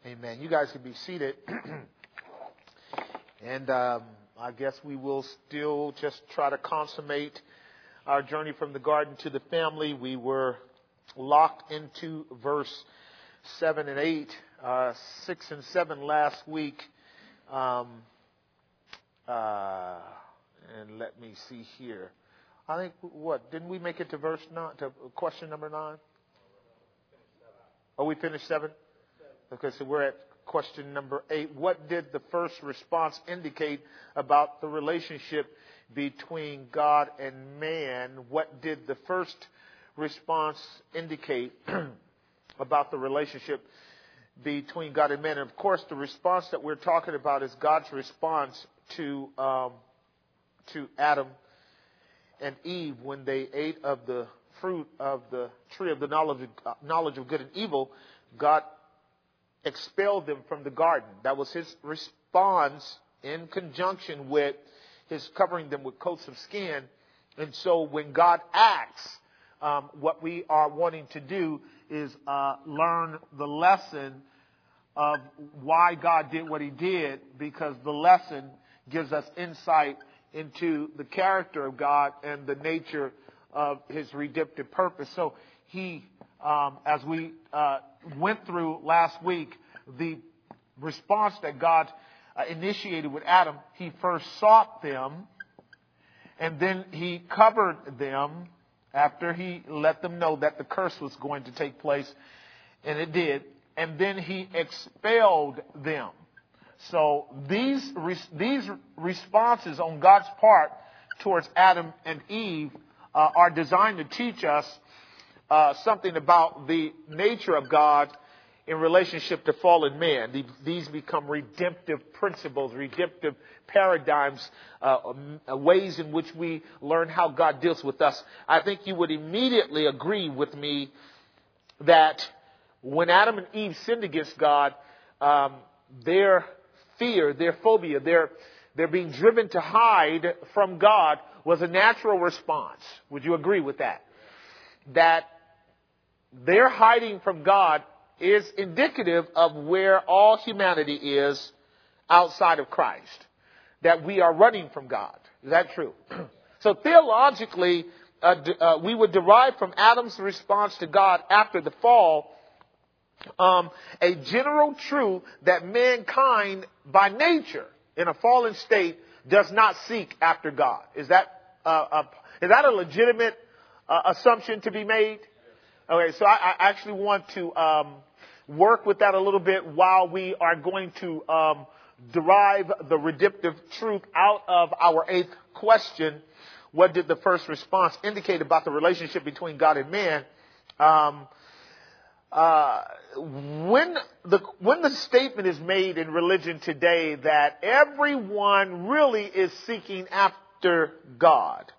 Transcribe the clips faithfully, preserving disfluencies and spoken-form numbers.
Amen. You guys can be seated. And um, I guess we will still just try to consummate our journey from the garden to the family. We were locked into verse seven and eight, uh, six and seven last week. Um, uh, and let me see here. I think, what, didn't we make it to verse nine, to question number nine? Oh, we finished seven? Okay, so we're at question number eight. What did the first response indicate about the relationship between God and man? What did the first response indicate about the relationship between God and man? And of course, the response that we're talking about is God's response to um, to Adam and Eve when they ate of the fruit of the tree of the knowledge of, uh, knowledge of good and evil. God expelled them from the garden. That was his response in conjunction with his covering them with coats of skin. And so when God acts, um, what we are wanting to do is uh, learn the lesson of why God did what he did, because the lesson gives us insight into the character of God and the nature of his redemptive purpose. So he, um, as we uh, went through last week, the response that God uh, initiated with Adam, he first sought them, and then he covered them after he let them know that the curse was going to take place, and it did. And then he expelled them. So these these responses on God's part towards Adam and Eve uh, are designed to teach us uh, something about the nature of God in relationship to fallen man. These become redemptive principles, redemptive paradigms, uh, ways in which we learn how God deals with us. I think you would immediately agree with me that when Adam and Eve sinned against God, um, their fear, their phobia, their, their being driven to hide from God was a natural response. Would you agree with that? That their hiding from God is indicative of where all humanity is outside of Christ. That we are running from God. Is that true? So theologically, uh, d- uh, we would derive from Adam's response to God after the fall um, a general truth that mankind by nature in a fallen state does not seek after God. Is that uh, a, is that a legitimate uh, assumption to be made? Okay, so I, I actually want to um, work with that a little bit while we are going to um, derive the redemptive truth out of our eighth question. What did the first response indicate about the relationship between God and man? Um, uh, when the when the statement is made in religion today that everyone really is seeking after God,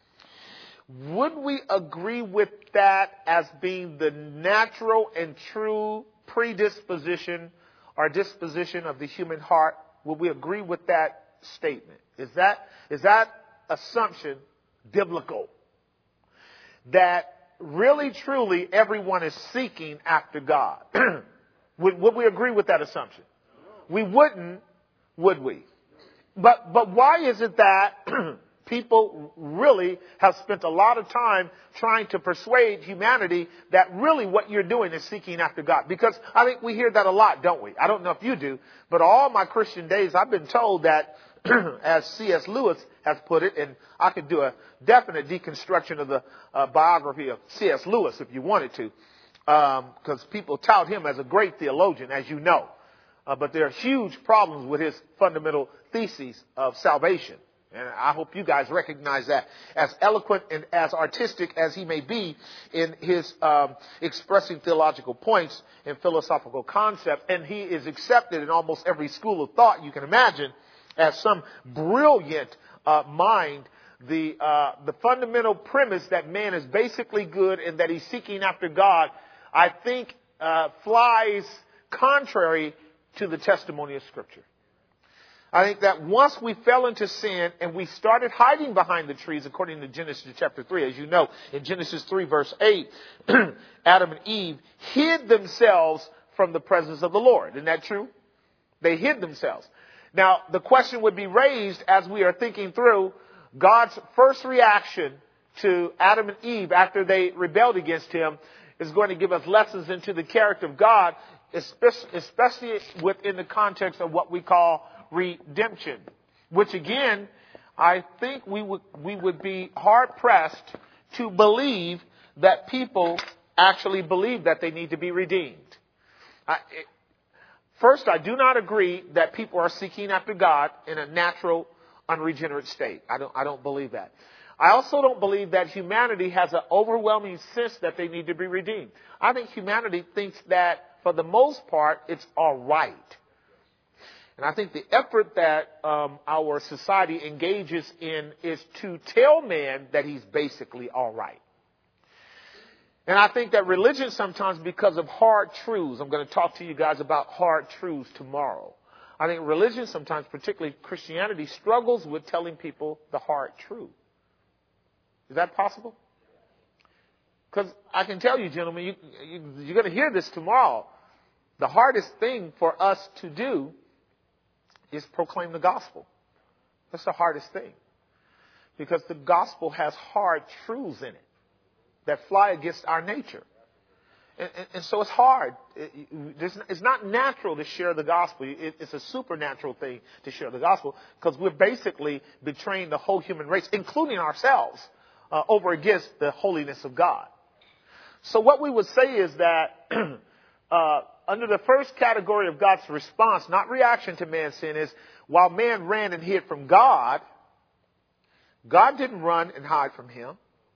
would we agree with that as being the natural and true predisposition or disposition of the human heart? Would we agree with that statement? Is that is that assumption biblical? That really, truly, everyone is seeking after God. would, would we agree with that assumption? We wouldn't, would we? But but why is it that people really have spent a lot of time trying to persuade humanity that really what you're doing is seeking after God? Because I think we hear that a lot, don't we? I don't know if you do, but all my Christian days I've been told that, as C S Lewis has put it, and I could do a definite deconstruction of the uh, biography of C S Lewis if you wanted to, because um, people tout him as a great theologian, as you know. Uh, but there are huge problems with his fundamental theses of salvation. And I hope you guys recognize that. As eloquent and as artistic as he may be in his um, expressing theological points and philosophical concepts, and he is accepted in almost every school of thought you can imagine as some brilliant uh, mind, the uh, the fundamental premise that man is basically good and that he's seeking after God, I think uh, flies contrary to the testimony of Scripture. I think that once we fell into sin and we started hiding behind the trees, according to Genesis chapter three, as you know, in Genesis three verse eight, Adam and Eve hid themselves from the presence of the Lord. Isn't that true? They hid themselves. Now, the question would be raised as we are thinking through God's first reaction to Adam and Eve after they rebelled against him is going to give us lessons into the character of God, especially within the context of what we call redemption, which again, I think we would we would be hard pressed to believe that people actually believe that they need to be redeemed. I, it, first, I do not agree that people are seeking after God in a natural, unregenerate state. I don't I don't believe that. I also don't believe that humanity has an overwhelming sense that they need to be redeemed. I think humanity thinks that, for the most part, it's all right. And I think the effort that um, our society engages in is to tell man that he's basically all right. And I think that religion sometimes, because of hard truths, I'm going to talk to you guys about hard truths tomorrow. I think religion sometimes, particularly Christianity, struggles with telling people the hard truth. Is that possible? Because I can tell you, gentlemen, you, you, you're going to hear this tomorrow. The hardest thing for us to do is proclaim the gospel. That's the hardest thing. Because the gospel has hard truths in it that fly against our nature. And, and, and so it's hard. It, it's not natural to share the gospel. It, it's a supernatural thing to share the gospel because we're basically betraying the whole human race, including ourselves, uh, over against the holiness of God. So what we would say is that uh, under the first category of God's response, not reaction to man's sin, is while man ran and hid from God, God didn't run and hide from him.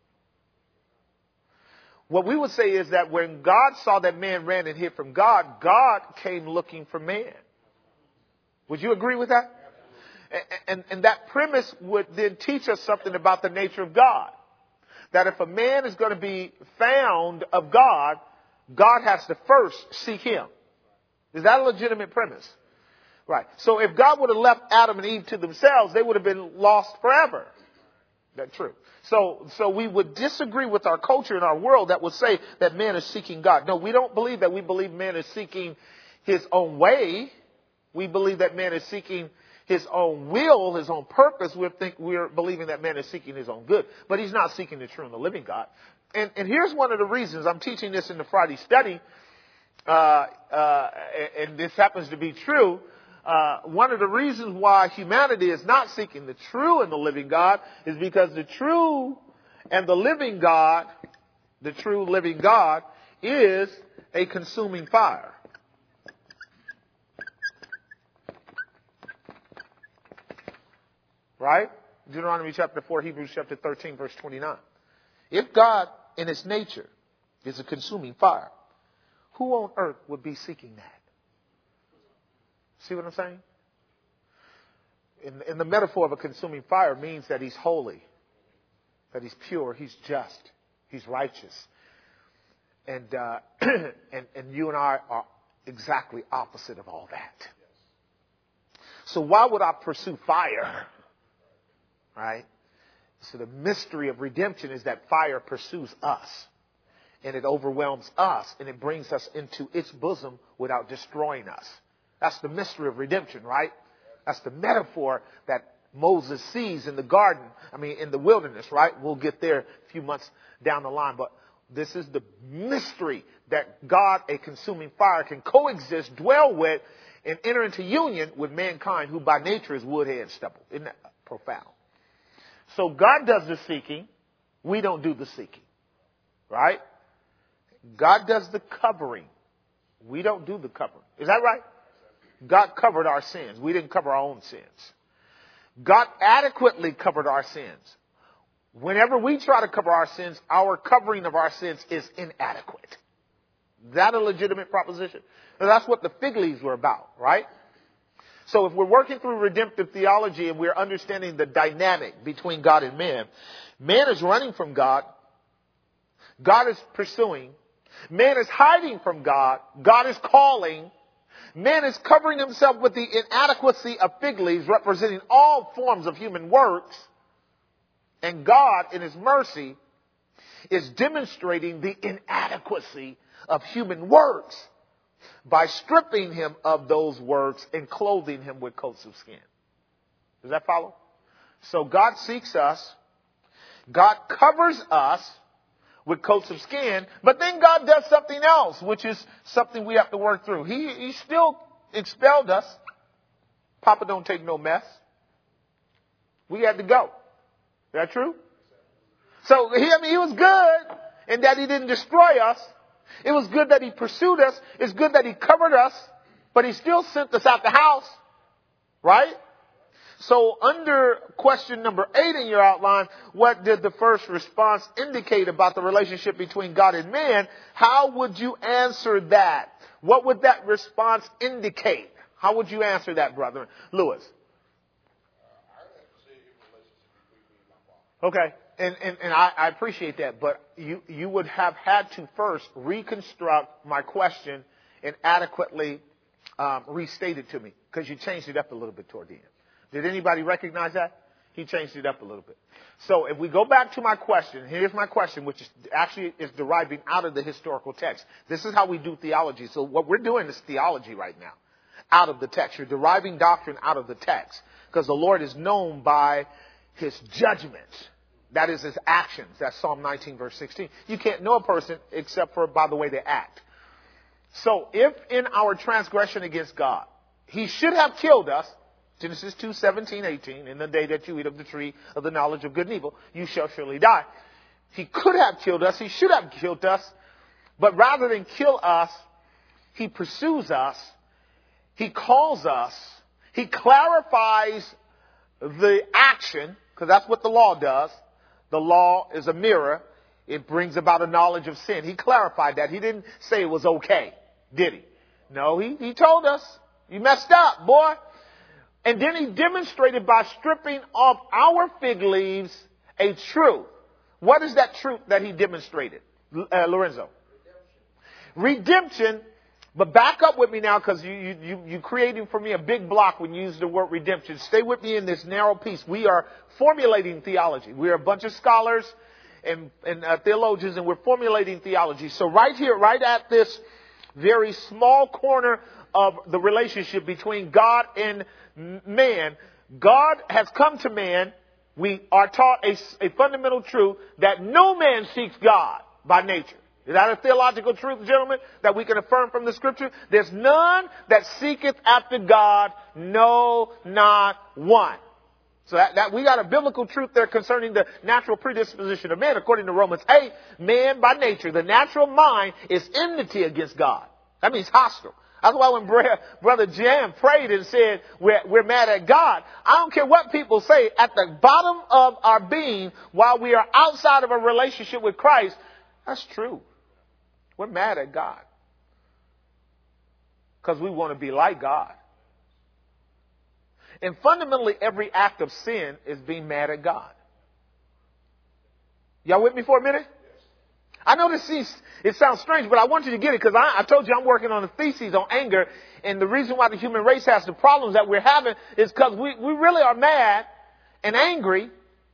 What we would say is that when God saw that man ran and hid from God, God came looking for man. Would you agree with that? And, and, and that premise would then teach us something about the nature of God. That if a man is going to be found of God, God has to first seek him. Is that a legitimate premise? Right. So if God would have left Adam and Eve to themselves, they would have been lost forever. That's true. So, so we would disagree with our culture and our world that would say that man is seeking God. No, we don't believe that. We believe man is seeking his own way. We believe that man is seeking his own will, his own purpose. We think we're believing that man is seeking his own good, but he's not seeking the true and the living God. And, and here's one of the reasons I'm teaching this in the Friday study. Uh, uh, and this happens to be true. Uh, one of the reasons why humanity is not seeking the true and the living God is because the true and the living God, the true living God, is a consuming fire. Right? Deuteronomy chapter four, Hebrews chapter thirteen, verse twenty-nine. If God in its nature is a consuming fire, who on earth would be seeking that? See what I'm saying? In, in the metaphor of a consuming fire means that he's holy, that he's pure, he's just, he's righteous. And, uh, and, and you and I are exactly opposite of all that. So why would I pursue fire? Right? So the mystery of redemption is that fire pursues us. And it overwhelms us. And it brings us into its bosom without destroying us. That's the mystery of redemption, right? That's the metaphor that Moses sees in the garden. I mean, in the wilderness, right? We'll get there a few months down the line. But this is the mystery that God, a consuming fire, can coexist, dwell with, and enter into union with mankind, who by nature is wood, hay, and stubble. Isn't that profound? So God does the seeking. We don't do the seeking. Right? God does the covering. We don't do the covering. Is that right? God covered our sins. We didn't cover our own sins. God adequately covered our sins. Whenever we try to cover our sins, our covering of our sins is inadequate. Is that a legitimate proposition? And that's what the fig leaves were about, right? So if we're working through redemptive theology and we're understanding the dynamic between God and man, man is running from God. God is pursuing. Man is hiding from God. God is calling. Man is covering himself with the inadequacy of fig leaves, representing all forms of human works. And God, in his mercy, is demonstrating the inadequacy of human works by stripping him of those works and clothing him with coats of skin. Does that follow? So God seeks us. God covers us with coats of skin, but then God does something else, which is something we have to work through. He, he still expelled us. Papa don't take no mess. We had to go. Is that true? So he, I mean, he was good in that he didn't destroy us. It was good that he pursued us. It's good that he covered us, but he still sent us out the house. Right? So under question number eight in your outline, what did the first response indicate about the relationship between God and man? How would you answer that? What would that response indicate? How would you answer that, brother? Lewis. Okay. And, and, and I, I appreciate that, but you, you would have had to first reconstruct my question and adequately um, restate it to me, because you changed it up a little bit toward the end. Did anybody recognize that? He changed it up a little bit. So if we go back to my question, here's my question, which is actually is deriving out of the historical text. This is how we do theology. So what we're doing is theology right now, out of the text. You're deriving doctrine out of the text, because the Lord is known by his judgments. That is his actions. That's Psalm nineteen, verse sixteen. You can't know a person except for by the way they act. So if in our transgression against God, he should have killed us, Genesis two, seventeen, eighteen, in the day that you eat of the tree of the knowledge of good and evil, you shall surely die. He could have killed us. He should have killed us. But rather than kill us, he pursues us. He calls us. He clarifies the action, because that's what the law does. The law is a mirror. It brings about a knowledge of sin. He clarified that. He didn't say it was okay, did he? No, he, he told us, you messed up, boy. And then he demonstrated by stripping off our fig leaves a truth. What is that truth that he demonstrated, uh, Lorenzo? Redemption. Redemption. But back up with me now, because you, you, you, you creating for me a big block when you use the word redemption. Stay with me in this narrow piece. We are formulating theology. We are a bunch of scholars and, and uh, theologians, and we're formulating theology. So right here, right at this very small corner of the relationship between God and man, God has come to man. We are taught a, a fundamental truth that no man seeks God by nature. Is that a theological truth, gentlemen, that we can affirm from the scripture? There's none that seeketh after God, no, not one. So that, that we got a biblical truth there concerning the natural predisposition of man. According to Romans eight, man by nature, the natural mind is enmity against God. That means hostile. That's why when Brother Jan prayed and said we're, we're mad at God, I don't care what people say, at the bottom of our being, while we are outside of a relationship with Christ, that's true. We're mad at God because we want to be like God. And fundamentally, every act of sin is being mad at God. Y'all with me for a minute? I know this seems, it sounds strange, but I want you to get it, because I, I told you I'm working on a thesis on anger. And the reason why the human race has the problems that we're having is because we, we really are mad and angry.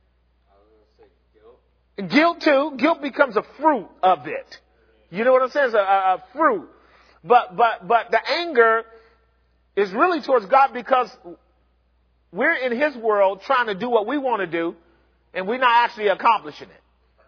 And guilt too. Guilt becomes a fruit of it. You know what I'm saying? It's a, a, a fruit. But, but, but the anger is really towards God, because we're in his world trying to do what we want to do, and we're not actually accomplishing it.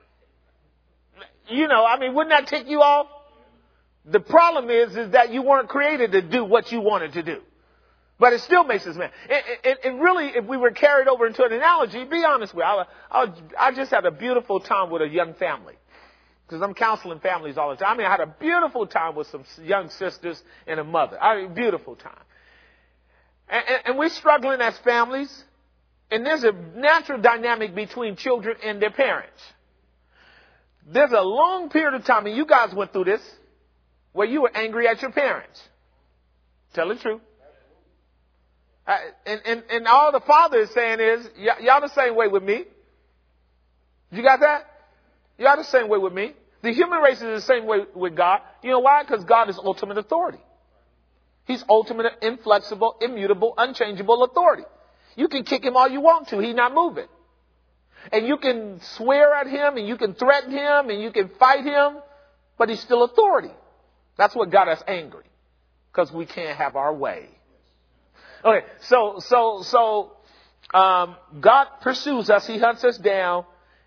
You know, I mean, wouldn't that tick you off? The problem is, is that you weren't created to do what you wanted to do. But it still makes us mad. And, and, and really, if we were carried over into an analogy, be honest with you, I, I, I just had a beautiful time with a young family. Because I'm counseling families all the time. I mean, I had a beautiful time with some young sisters and a mother. I mean, beautiful time. And, and, and we're struggling as families. And there's a natural dynamic between children and their parents. There's a long period of time, and you guys went through this, where you were angry at your parents. Tell the truth. Uh, and, and, and all the father is saying is, y- y'all the same way with me. You got that? Y'all the same way with me. The human race is the same way with God. You know why? Because God is ultimate authority. He's ultimate, inflexible, immutable, unchangeable authority. You can kick him all you want to. He's not moving. And you can swear at him, and you can threaten him, and you can fight him, but he's still authority. That's what got us angry. Because we can't have our way. Okay, so, so, so, um, God pursues us. He hunts us down.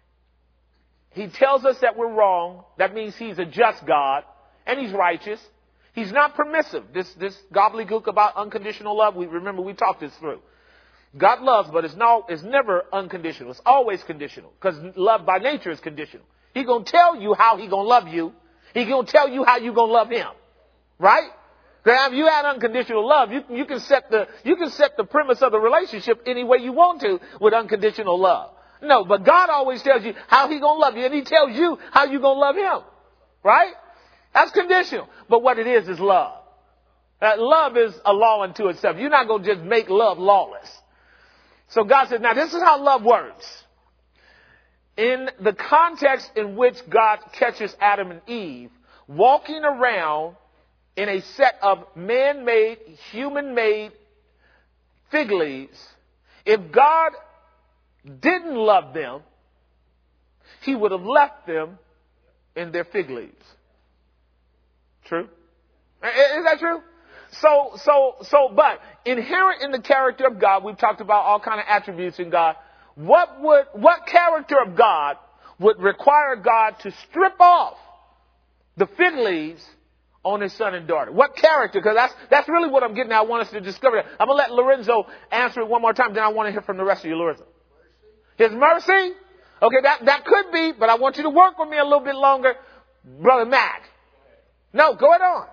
He tells us that we're wrong. That means he's a just God. And he's righteous. He's not permissive. This, this gobbledygook about unconditional love, we remember we talked this through. God loves, but it's no, it's never unconditional. It's always conditional. Because love by nature is conditional. He gonna tell you how he gonna love you. He gonna tell you how you gonna love him. Right? Now, if you had unconditional love, you, you can set the, you can set the premise of the relationship any way you want to with unconditional love. No, but God always tells you how he gonna love you, and he tells you how you gonna love him. Right? That's conditional. But what it is is love. Uh, love is a law unto itself. You're not gonna just make love lawless. So God said, now this is how love works. In the context in which God catches Adam and Eve walking around in a set of man-made, human-made fig leaves, if God didn't love them, he would have left them in their fig leaves. True? Is that true? So, so, so, but inherent in the character of God, we've talked about all kind of attributes in God. What would, what character of God would require God to strip off the fig leaves on his son and daughter? What character? Because that's, that's really what I'm getting at. I want us to discover that. I'm going to let Lorenzo answer it one more time. Then I want to hear from the rest of you, Lorenzo. His mercy? Okay, that, that could be, but I want you to work with me a little bit longer. Brother Mac. No, go ahead on.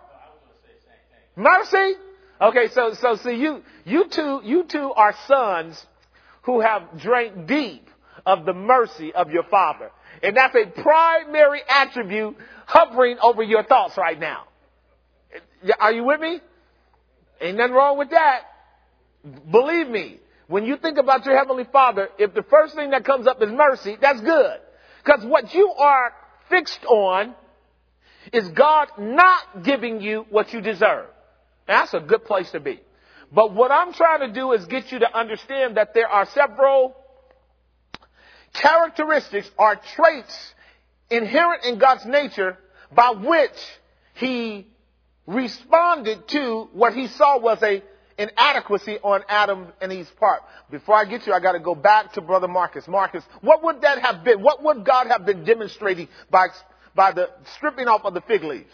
Mercy? Okay, so, so see, you, you two, you two are sons who have drank deep of the mercy of your father. And that's a primary attribute hovering over your thoughts right now. Are you with me? Ain't nothing wrong with that. Believe me, when you think about your heavenly father, if the first thing that comes up is mercy, that's good. Because what you are fixed on is God not giving you what you deserve. That's a good place to be. But what I'm trying to do is get you to understand that there are several characteristics or traits inherent in God's nature by which he responded to what he saw was a inadequacy on Adam and Eve's part. Before I get you, I got to go back to Brother Marcus. Marcus, what would that have been? What would God have been demonstrating by, by the stripping off of the fig leaves?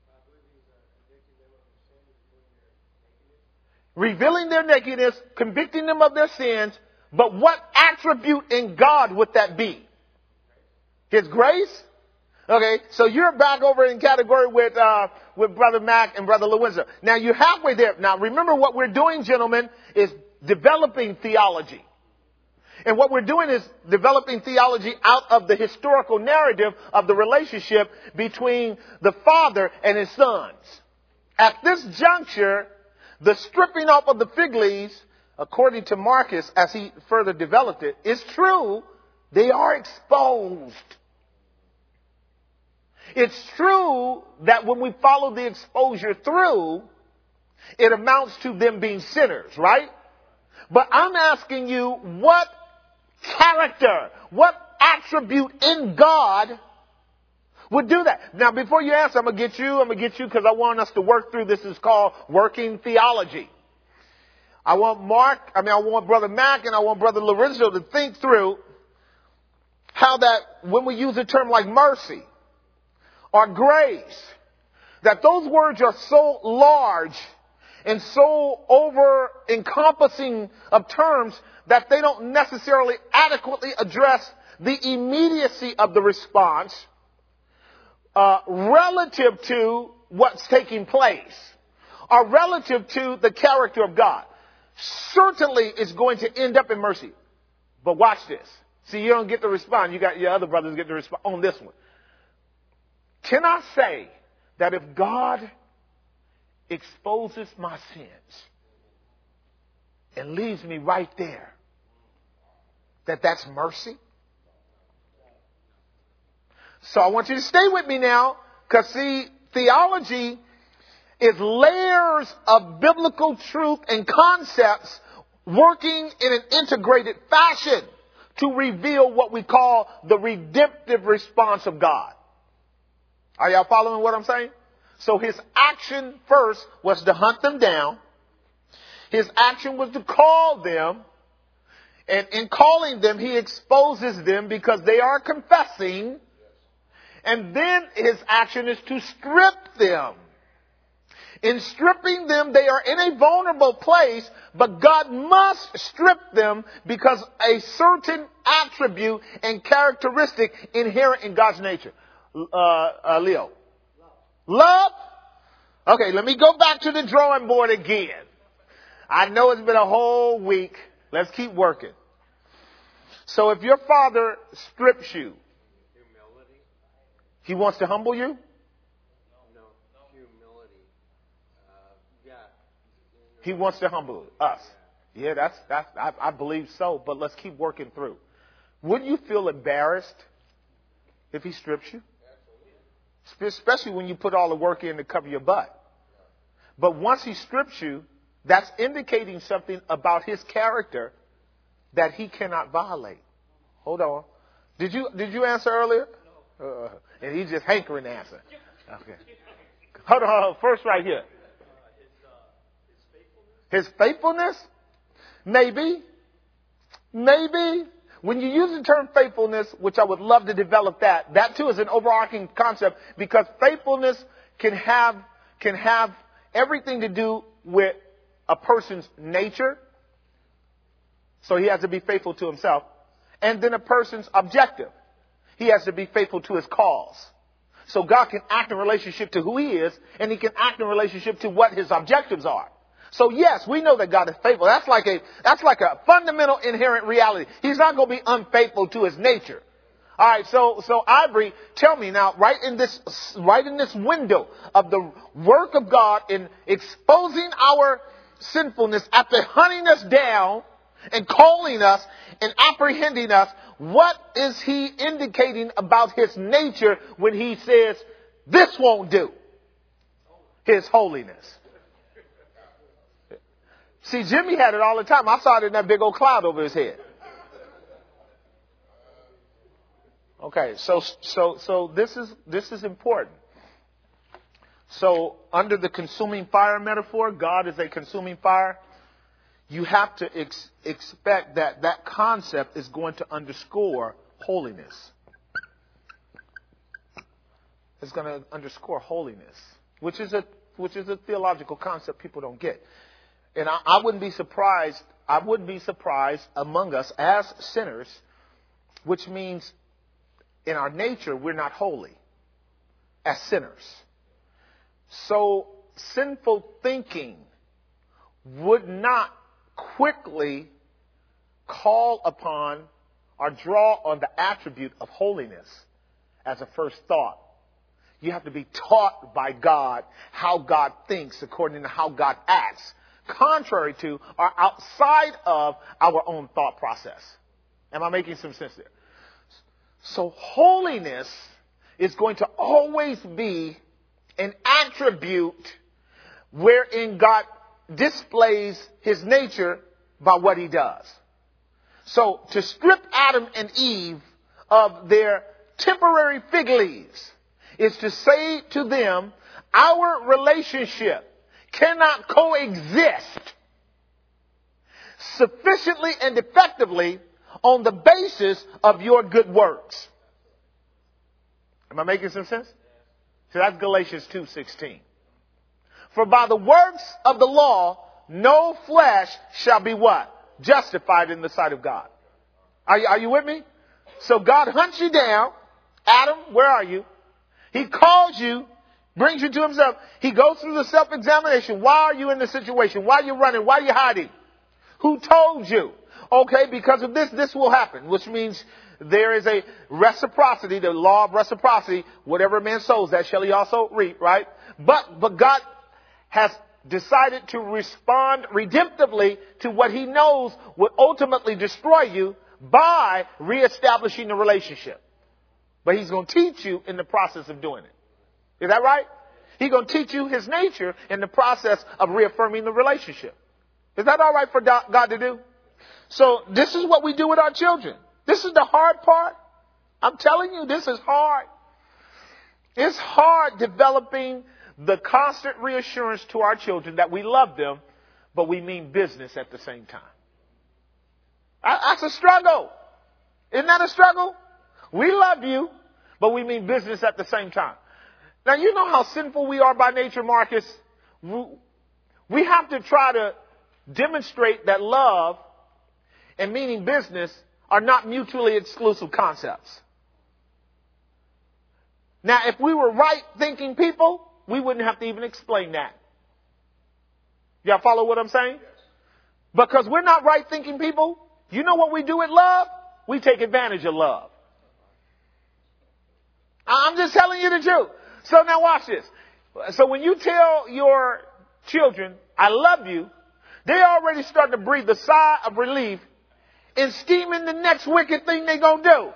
Revealing their nakedness, convicting them of their sins. But what attribute in God would that be? His grace? Okay, so you're back over in category with uh, with Brother Mac and Brother Lorenzo. Now you're halfway there. Now remember what we're doing, gentlemen, is developing theology. And what we're doing is developing theology out of the historical narrative of the relationship between the Father and his sons. At this juncture, the stripping off of the fig leaves, according to Marcus, as he further developed it, is true. They are exposed. It's true that when we follow the exposure through, it amounts to them being sinners, right? But I'm asking you, what character, what attribute in God would do that? Now, before you answer, I'm going to get you, I'm going to get you because I want us to work through this. Is called working theology. I want Mark, I mean, I want Brother Mac and I want Brother Lorenzo to think through how that when we use a term like mercy or grace, that those words are so large and so over encompassing of terms that they don't necessarily adequately address the immediacy of the response uh, relative to what's taking place or relative to the character of God. Certainly it's going to end up in mercy. But watch this. See, you don't get to respond. You got your other brothers get to respond on this one. Can I say that if God exposes my sins and leaves me right there, that that's mercy? So I want you to stay with me now, because see, theology is layers of biblical truth and concepts working in an integrated fashion to reveal what we call the redemptive response of God. Are y'all following what I'm saying? So his action first was to hunt them down. His action was to call them. And in calling them, he exposes them because they are confessing. And then his action is to strip them. In stripping them, they are in a vulnerable place, but God must strip them because a certain attribute and characteristic inherent in God's nature. Uh, uh, Leo. Love. Okay, let me go back to the drawing board again. I know it's been a whole week. Let's keep working. So if your father strips you, humility. He wants to humble you? No, no, humility. Uh, yeah. He wants to humble us. Yeah, that's that's. I, I believe so. But let's keep working through. Wouldn't you feel embarrassed if he strips you? Absolutely. Especially when you put all the work in to cover your butt. But once he strips you, that's indicating something about his character that he cannot violate. Hold on. Did you did you answer earlier? No. Uh, and he's just hankering to answer. Okay. Hold on, hold on. First right here. His faithfulness? Maybe. Maybe. When you use the term faithfulness, which I would love to develop that, that too is an overarching concept because faithfulness can have can have everything to do with a person's nature. So he has to be faithful to himself. And then a person's objective. He has to be faithful to his cause. So God can act in relationship to who he is, and he can act in relationship to what his objectives are. So yes, we know that God is faithful. That's like a, that's like a fundamental inherent reality. He's not going to be unfaithful to his nature. All right. So, so Ivory, tell me now, right in this, right in this window of the work of God in exposing our sinfulness after hunting us down and calling us and apprehending us, what is he indicating about his nature when he says, this won't do? His holiness. See, Jimmy had it all the time. I saw it in that big old cloud over his head. Okay, so so so this is this is important. So under the consuming fire metaphor, God is a consuming fire. You have to ex- expect that that concept is going to underscore holiness. It's going to underscore holiness, which is a which is a theological concept people don't get. And I, I wouldn't be surprised. I wouldn't be surprised among us as sinners, which means in our nature we're not holy as sinners. So sinful thinking would not quickly call upon or draw on the attribute of holiness as a first thought. You have to be taught by God how God thinks according to how God acts, contrary to or outside of our own thought process. Am I making some sense there? So holiness is going to always be an attribute wherein God displays his nature by what he does. So to strip Adam and Eve of their temporary fig leaves is to say to them, our relationship cannot coexist sufficiently and effectively on the basis of your good works. Am I making some sense? So that's Galatians two sixteen. For by the works of the law, no flesh shall be what? Justified in the sight of God. Are you, are you with me? So God hunts you down. Adam, where are you? He calls you, brings you to himself. He goes through the self-examination. Why are you in this situation? Why are you running? Why are you hiding? Who told you? Okay, because of this, this will happen, which means there is a reciprocity, the law of reciprocity. Whatever a man sows, that shall he also reap, right? But, but God has decided to respond redemptively to what he knows would ultimately destroy you by reestablishing the relationship. But he's going to teach you in the process of doing it. Is that right? He's going to teach you his nature in the process of reaffirming the relationship. Is that all right for God to do? So this is what we do with our children. This is the hard part. I'm telling you, this is hard. It's hard developing the constant reassurance to our children that we love them, but we mean business at the same time. That's a struggle. Isn't that a struggle? We love you, but we mean business at the same time. Now, you know how sinful we are by nature, Marcus? We have to try to demonstrate that love and meaning business are not mutually exclusive concepts. Now, if we were right-thinking people, we wouldn't have to even explain that. Y'all follow what I'm saying? Because we're not right-thinking people. You know what we do with love? We take advantage of love. I'm just telling you the truth. So now watch this. So when you tell your children, I love you, they're already starting to breathe a sigh of relief and scheming the next wicked thing they're going to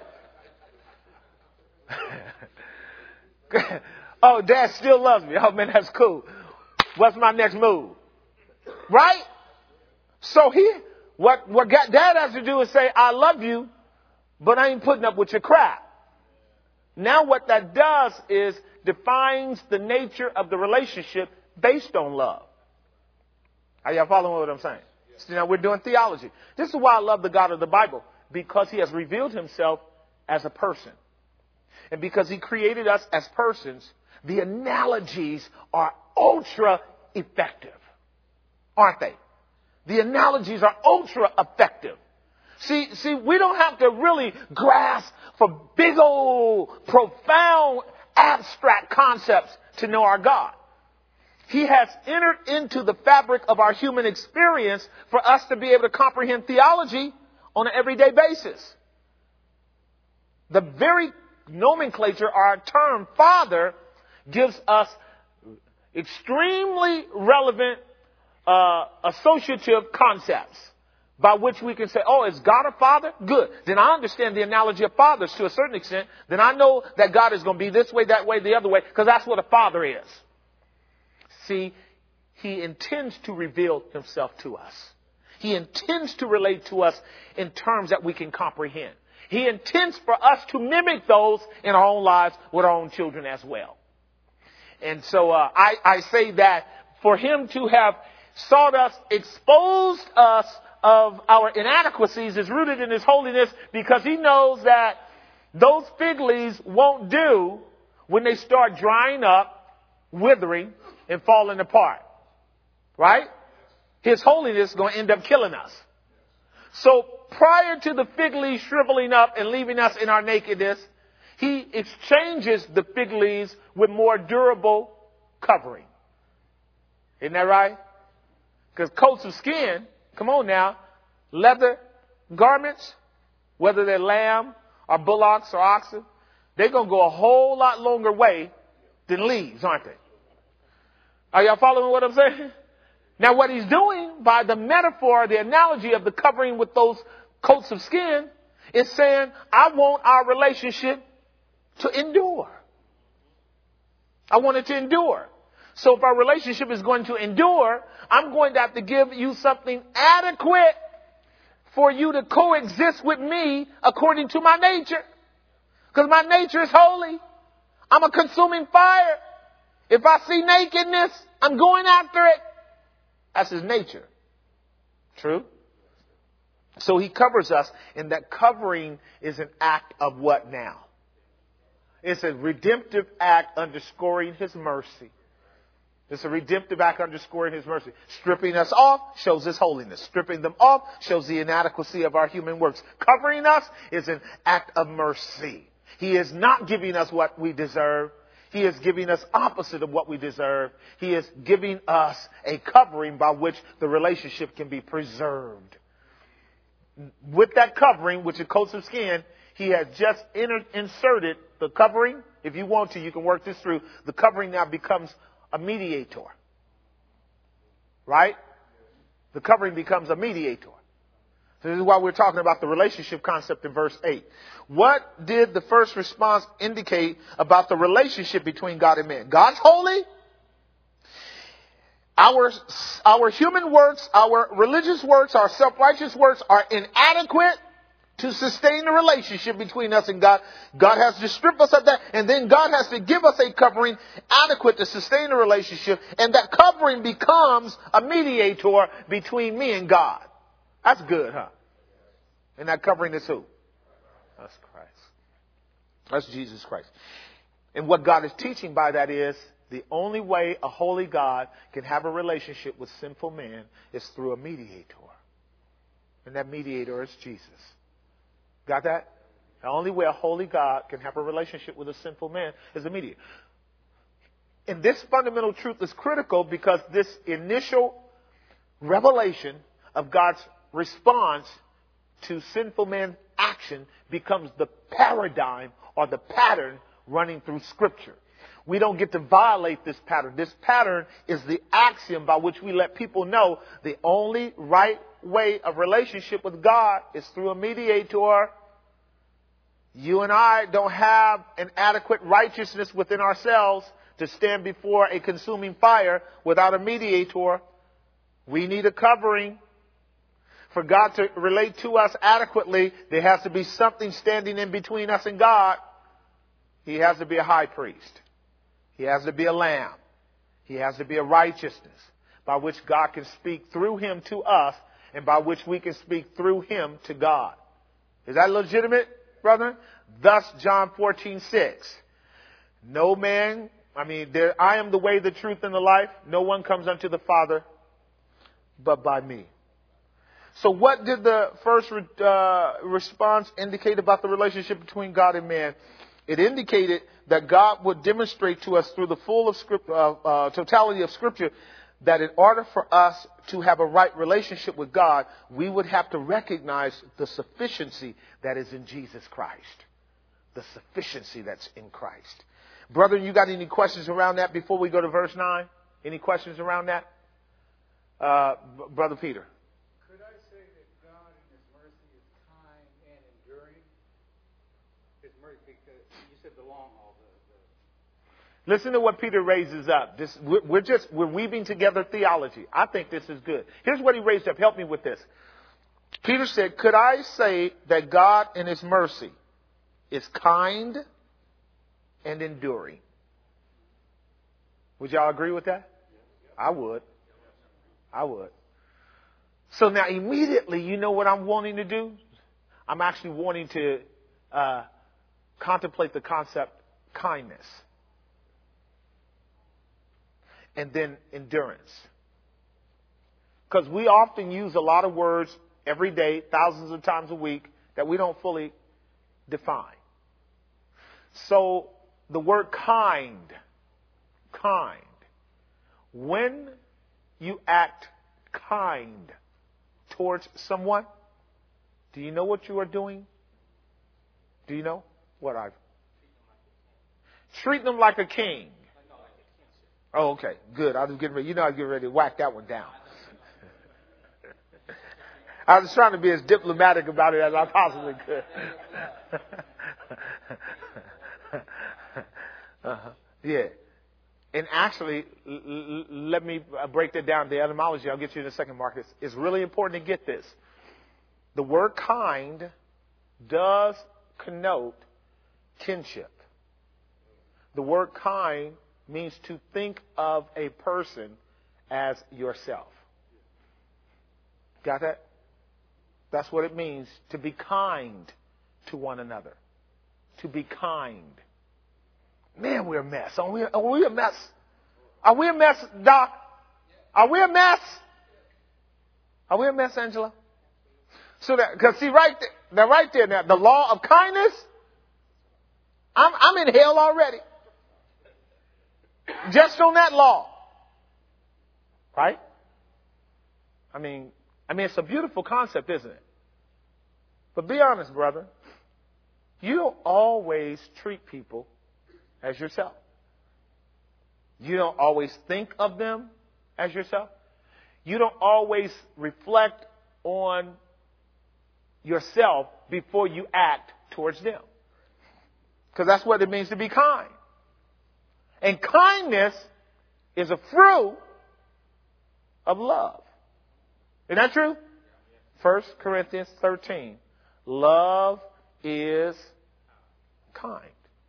do. Oh, Dad still loves me. Oh, man, that's cool. What's my next move? Right? So he, what, what Dad has to do is say, I love you, but I ain't putting up with your crap. Now what that does is defines the nature of the relationship based on love. Are y'all following what I'm saying? So now we're doing theology. This is why I love the God of the Bible, because he has revealed himself as a person. And because he created us as persons, the analogies are ultra effective. Aren't they? The analogies are ultra effective. See, see, we don't have to really grasp for big old, profound, abstract concepts to know our God. He has entered into the fabric of our human experience for us to be able to comprehend theology on an everyday basis. The very nomenclature, our term Father, gives us extremely relevant uh, associative concepts by which we can say, oh, is God a father? Good. Then I understand the analogy of fathers to a certain extent. Then I know that God is going to be this way, that way, the other way, because that's what a father is. See, he intends to reveal himself to us. He intends to relate to us in terms that we can comprehend. He intends for us to mimic those in our own lives with our own children as well. And so uh, I, I say that for him to have sought us, exposed us of our inadequacies is rooted in his holiness, because he knows that those fig leaves won't do when they start drying up, withering, and falling apart. Right? His holiness is going to end up killing us. So prior to the fig leaves shriveling up and leaving us in our nakedness, he exchanges the fig leaves with more durable covering. Isn't that right? Because coats of skin, come on now, leather garments, whether they're lamb or bullocks or oxen, they're going to go a whole lot longer way than leaves, aren't they? Are y'all following what I'm saying? Now what he's doing by the metaphor, the analogy of the covering with those coats of skin, is saying, I want our relationship to endure. I want it to endure. So if our relationship is going to endure, I'm going to have to give you something adequate for you to coexist with me according to my nature. Because my nature is holy. I'm a consuming fire. If I see nakedness, I'm going after it. That's his nature. True? So he covers us, and that covering is an act of what now? It's a redemptive act underscoring his mercy. It's a redemptive act underscoring his mercy. Stripping us off shows his holiness. Stripping them off shows the inadequacy of our human works. Covering us is an act of mercy. He is not giving us what we deserve. He is giving us opposite of what we deserve. He is giving us a covering by which the relationship can be preserved. With that covering, which is coats of skin, he has just inter- inserted the covering. If you want to, you can work this through. The covering now becomes a mediator. Right? The covering becomes a mediator. So this is why we're talking about the relationship concept in verse eight. What did the first response indicate about the relationship between God and man? God's holy. Our, our human works, our religious works, our self-righteous works are inadequate to sustain the relationship between us and God. God has to strip us of that, and then God has to give us a covering adequate to sustain the relationship, and that covering becomes a mediator between me and God. That's good, huh? And that covering is who? That's Christ. That's Jesus Christ. And what God is teaching by that is the only way a holy God can have a relationship with sinful man is through a mediator. And that mediator is Jesus. Got that? The only way a holy God can have a relationship with a sinful man is a mediator. And this fundamental truth is critical because this initial revelation of God's response to sinful man's action becomes the paradigm or the pattern running through Scripture. We don't get to violate this pattern. This pattern is the axiom by which we let people know the only right way of relationship with God is through a mediator. You and I don't have an adequate righteousness within ourselves to stand before a consuming fire without a mediator. We need a covering. For God to relate to us adequately, there has to be something standing in between us and God. He has to be a high priest. He has to be a lamb. He has to be a righteousness by which God can speak through him to us and by which we can speak through him to God. Is that legitimate, brother? Thus, John fourteen six. No man, I mean, there, I am the way, the truth, and the life. No one comes unto the Father but by me. So what did the first uh, response indicate about the relationship between God and man? It indicated that God would demonstrate to us through the full of script, uh, uh, totality of Scripture that in order for us to have a right relationship with God, we would have to recognize the sufficiency that is in Jesus Christ. The sufficiency that's in Christ. Brethren, you got any questions around that before we go to verse nine? Any questions around that? Uh, B- Brother Peter. Could I say that God in His mercy is kind and enduring? His mercy, because you said the long haul. The, the... Listen to what Peter raises up. This, we're, we're just we're weaving together theology. I think this is good. Here's what he raised up. Help me with this. Peter said, "Could I say that God in His mercy is kind and enduring?" Would y'all agree with that? I would. I would. So now immediately, you know what I'm wanting to do? I'm actually wanting to uh, contemplate the concept kindness. And then endurance. Because we often use a lot of words every day, thousands of times a week, that we don't fully define. So the word kind, kind. When you act kind towards someone, do you know what you are doing? Do you know what I've... Treat them like a king. Oh, okay. Good. I was getting ready. You know I was getting ready to whack that one down. I was trying to be as diplomatic about it as I possibly could. uh-huh. Yeah. And actually, l- l- let me break that down. The etymology, I'll get you in a second, Marcus. It's really important to get this. The word kind does connote kinship. The word kind means to think of a person as yourself. Got that? That's what it means to be kind to one another. To be kind. Man, we're a mess. Are we, are we a mess? Are we a mess, Doc? Are we a mess? Are we a mess, Angela? So that, because see right there, now right there, now the law of kindness, I'm, I'm in hell already. Just on that law. Right? I mean, I mean, it's a beautiful concept, isn't it? But be honest, brother. You don't always treat people as yourself. You don't always think of them as yourself. You don't always reflect on yourself before you act towards them. Because that's what it means to be kind. And kindness is a fruit of love. Isn't that true? First Corinthians thirteen, Love is kind.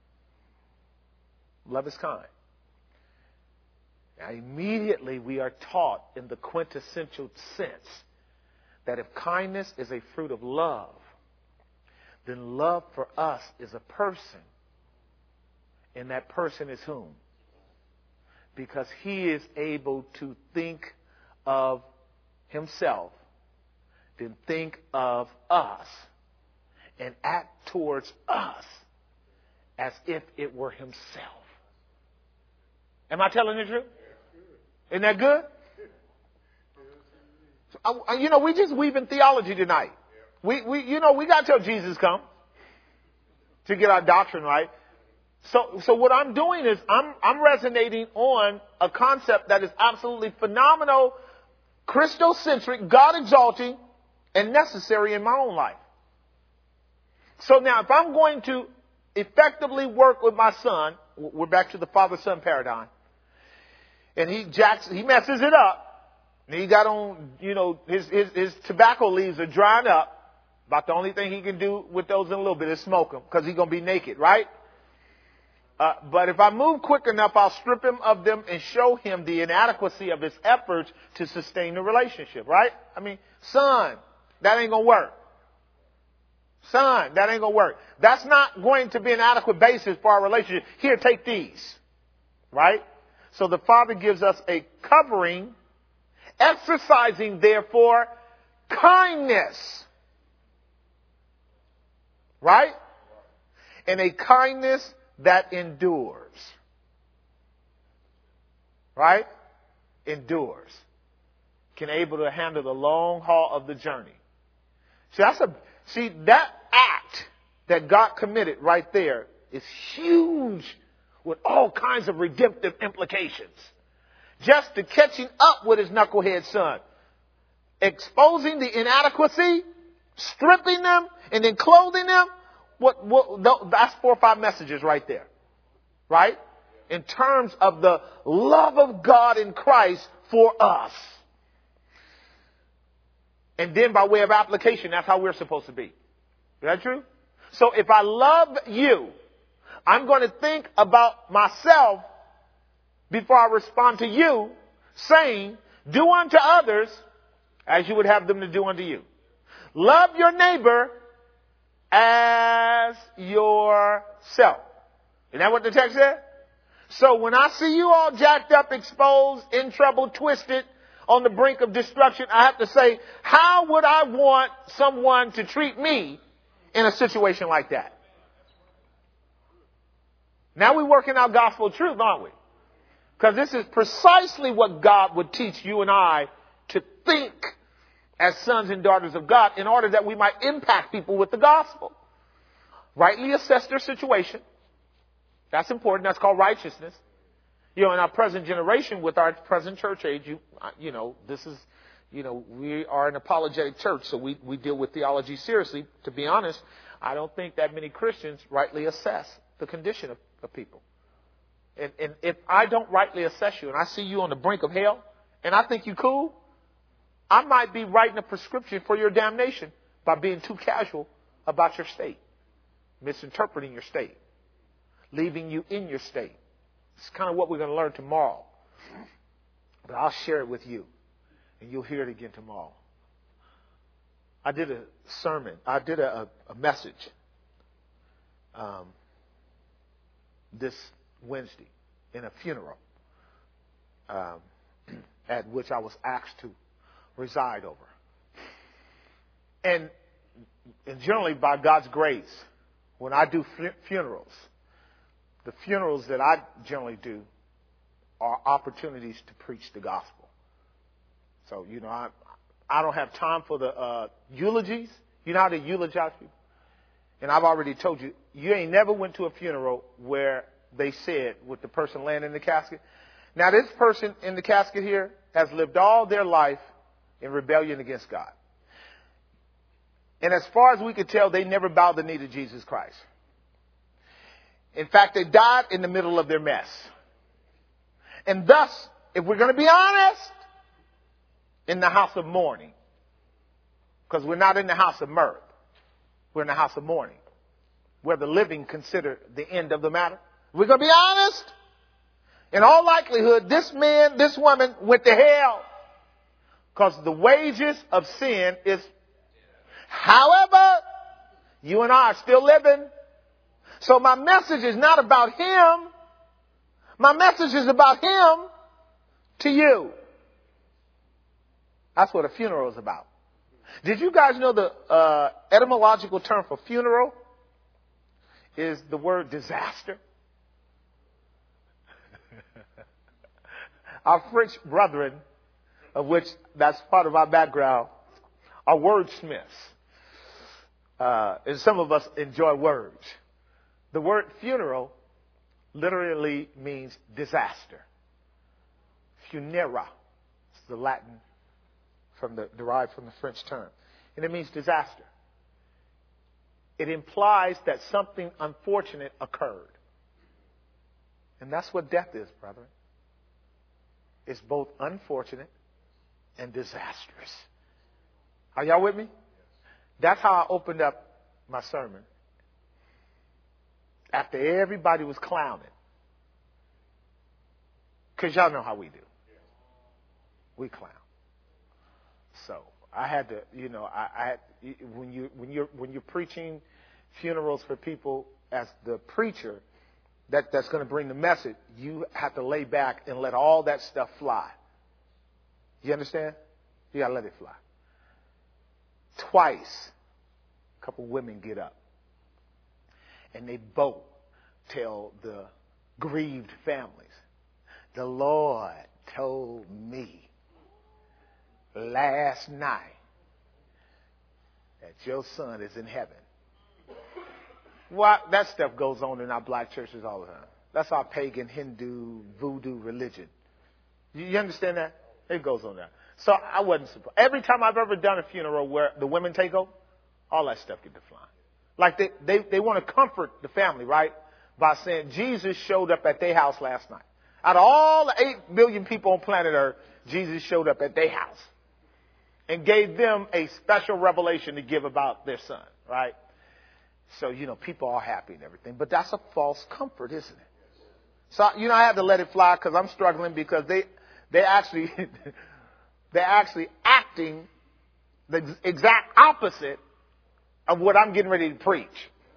Love is kind. Now, immediately we are taught in the quintessential sense that if kindness is a fruit of love, then love for us is a person. And that person is whom? Because he is able to think of himself, then think of us, and act towards us as if it were himself. Am I telling the truth? Isn't that good? So, I, you know, we just weaving theology tonight. We, we, you know, we got to tell Jesus come to get our doctrine right. So, so what I'm doing is I'm, I'm resonating on a concept that is absolutely phenomenal, Christocentric, God exalting, and necessary in my own life. So now, if I'm going to effectively work with my son, we're back to the father-son paradigm, and he jacks, he messes it up, and he got on, you know, his, his, his tobacco leaves are drying up. About the only thing he can do with those in a little bit is smoke them, because he's going to be naked, right? Uh, but if I move quick enough, I'll strip him of them and show him the inadequacy of his efforts to sustain the relationship, right? I mean, son, that ain't going to work. Son, that ain't going to work. That's not going to be an adequate basis for our relationship. Here, take these, right? So the Father gives us a covering, exercising, therefore, kindness, right? And a kindness that endures. Right? Endures. Can able to handle the long haul of the journey. See, that's a, see, that act that God committed right there is huge with all kinds of redemptive implications. Just to catching up with his knucklehead son. Exposing the inadequacy, stripping them, and then clothing them. What, what, that's four or five messages right there. Right? In terms of the love of God in Christ for us. And then by way of application, that's how we're supposed to be. Is that true? So if I love you, I'm going to think about myself before I respond to you, saying, do unto others as you would have them to do unto you. Love your neighbor as yourself. Isn't that what the text said? So when I see you all jacked up, exposed, in trouble, twisted, on the brink of destruction, I have to say, how would I want someone to treat me in a situation like that? Now we're working out gospel truth, aren't we? Because this is precisely what God would teach you and I to think as sons and daughters of God in order that we might impact people with the gospel. Rightly assess their situation. That's important. That's called righteousness. You know, in our present generation, with our present church age, you, you know, this is, you know, we are an apologetic church, so we, we deal with theology seriously. To be honest, I don't think that many Christians rightly assess the condition of, of people. And, and if I don't rightly assess you and I see you on the brink of hell and I think you cool, I might be writing a prescription for your damnation by being too casual about your state, misinterpreting your state, leaving you in your state. It's kind of what we're going to learn tomorrow. But I'll share it with you, and you'll hear it again tomorrow. I did a sermon. I did a, a message um, this Wednesday in a funeral um, at which I was asked to reside over. And, and generally, by God's grace, when I do fu- funerals, the funerals that I generally do are opportunities to preach the gospel. So, you know, I I don't have time for the uh, eulogies. You know how they eulogize people? And I've already told you, you ain't never went to a funeral where they said, with the person laying in the casket, now this person in the casket here has lived all their life in rebellion against God. And as far as we could tell, they never bowed the knee to Jesus Christ. In fact, they died in the middle of their mess. And thus, if we're going to be honest, in the house of mourning, because we're not in the house of mirth, We're in the house of mourning, where the living consider the end of the matter. We're going to be honest. In all likelihood, this man, this woman went to hell because the wages of sin is. However, you and I are still living. So my message is not about him. My message is about him to you. That's what a funeral is about. Did you guys know the uh, etymological term for funeral is the word disaster? Our French brethren, of which that's part of our background, are wordsmiths. Uh, and some of us enjoy words. The word funeral literally means disaster. Funera. It's the Latin from the derived from the French term. And it means disaster. It implies that something unfortunate occurred. And that's what death is, brethren. It's both unfortunate and disastrous. Are y'all with me? That's how I opened up my sermon. After everybody was clowning. Because y'all know how we do. We clown. So I had to, you know, I, I had, when you when you're when you're preaching funerals for people as the preacher, that, that's going to bring the message, you have to lay back and let all that stuff fly. You understand? You got to let it fly. Twice, a couple women get up. And they both tell the grieved families, the Lord told me last night that your son is in heaven. Well, that stuff goes on in our black churches all the time. That's our pagan, Hindu, voodoo religion. You, you understand that? It goes on there. So I wasn't surprised. Every time I've ever done a funeral where the women take over, all that stuff get to flying. Like they, they, they want to comfort the family, right? By saying Jesus showed up at their house last night. Out of all the eight billion people on planet Earth, Jesus showed up at their house and gave them a special revelation to give about their son, right? So, you know, people are happy and everything. But that's a false comfort, isn't it? So, you know, I had to let it fly because I'm struggling because they, they actually, they're actually acting the exact opposite of what I'm getting ready to preach.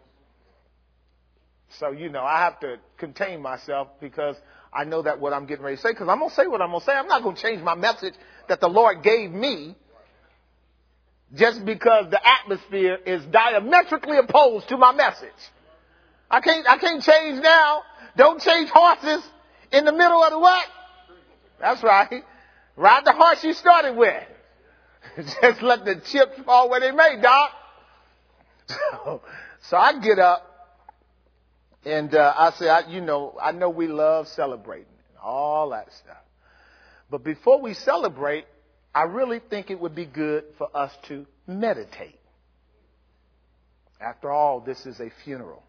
So, you know, I have to contain myself because I know that what I'm getting ready to say, because I'm going to say what I'm going to say. I'm not going to change my message that the Lord gave me just because the atmosphere is diametrically opposed to my message. I can't, I can't change now. Don't change horses in the middle of the what? That's right. Ride the horse you started with. Just let the chips fall where they may, Doc. So, so I get up and uh, I say, I, you know, I know we love celebrating and all that stuff. But before we celebrate, I really think it would be good for us to meditate. After all, this is a funeral.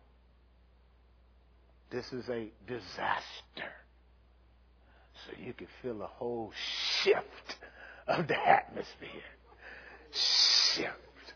This is a disaster. So you can feel a whole shift of the atmosphere. Shift.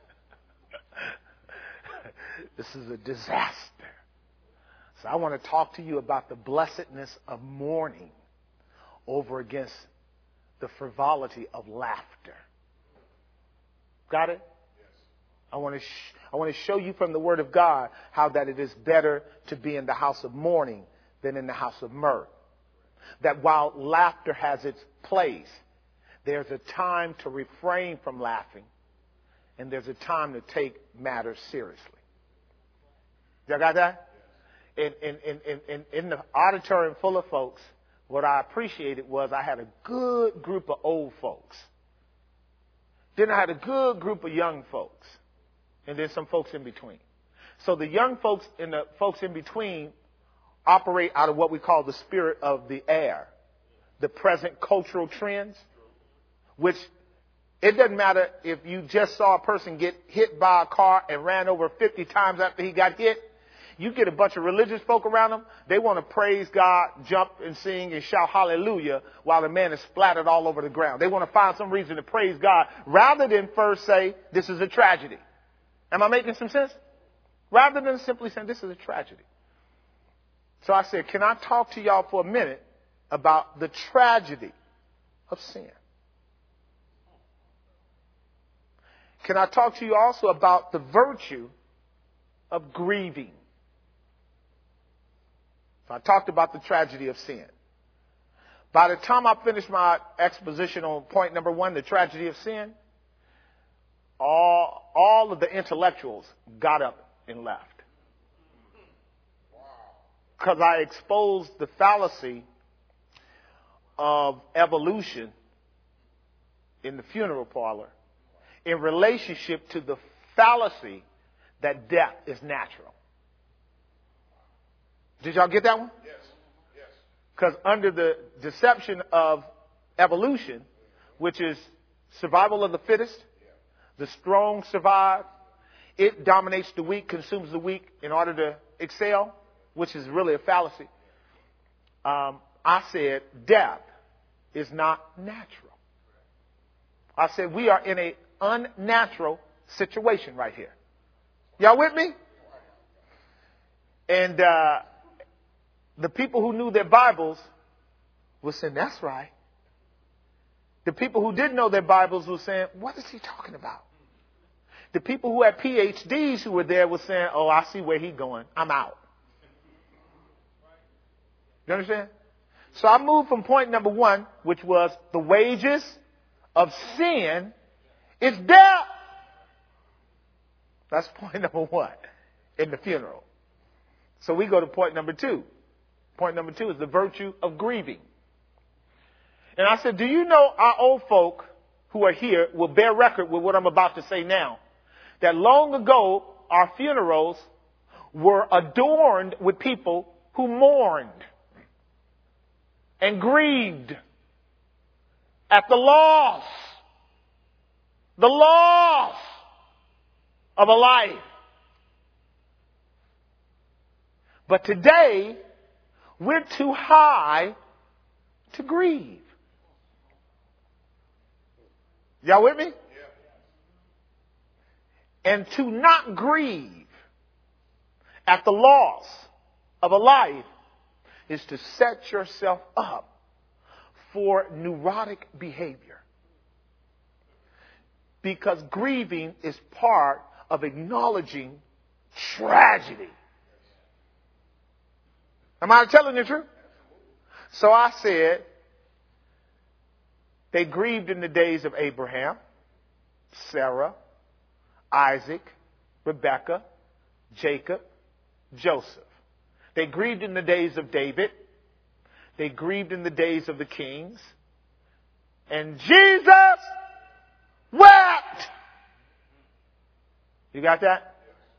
This is a disaster. So I want to talk to you about the blessedness of mourning over against the frivolity of laughter. Got it? Yes. I want to sh- I want to show you from the Word of God how that it is better to be in the house of mourning than in the house of mirth. That while laughter has its place, there's a time to refrain from laughing, and there's a time to take matters seriously. Y'all got that? In, in, in, in, in the auditorium full of folks, what I appreciated was I had a good group of old folks. Then I had a good group of young folks. And then some folks in between. So the young folks and the folks in between operate out of what we call the spirit of the air. The present cultural trends. Which it doesn't matter if you just saw a person get hit by a car and ran over fifty times after he got hit. You get a bunch of religious folk around them, they want to praise God, jump and sing and shout hallelujah while the man is splattered all over the ground. They want to find some reason to praise God rather than first say, this is a tragedy. Am I making some sense? rather than simply saying this is a tragedy. So I said, can I talk to y'all for a minute about the tragedy of sin? Can I talk to you also about the virtue of grieving? So I talked about the tragedy of sin. By the time I finished my exposition on point number one, the tragedy of sin, all, all of the intellectuals got up and left. Because I exposed the fallacy of evolution in the funeral parlor in relationship to the fallacy that death is natural. Did y'all get that one? Yes. Yes. Because under the deception of evolution, which is survival of the fittest, the strong survive, it dominates the weak, consumes the weak in order to excel, which is really a fallacy. Um, I said death is not natural. I said we are in an unnatural situation right here. Y'all with me? And uh, the people who knew their Bibles were saying, that's right. The people who didn't know their Bibles were saying, what is he talking about? The people who had P H Ds who were there were saying, oh, I see where he's going. I'm out. You understand? So I moved from point number one, which was the wages of sin is death. That's point number one in the funeral. So we go to point number two. Point number two is the virtue of grieving. And I said, do you know our old folk who are here will bear record with what I'm about to say now? That long ago, our funerals were adorned with people who mourned and grieved at the loss, the loss of a life. But today, we're too high to grieve. Y'all with me? And to not grieve at the loss of a life is to set yourself up for neurotic behavior. Because grieving is part of acknowledging tragedy. Am I telling the truth? So I said, they grieved in the days of Abraham, Sarah, Isaac, Rebekah, Jacob, Joseph. They grieved in the days of David. They grieved in the days of the kings. And Jesus wept. You got that?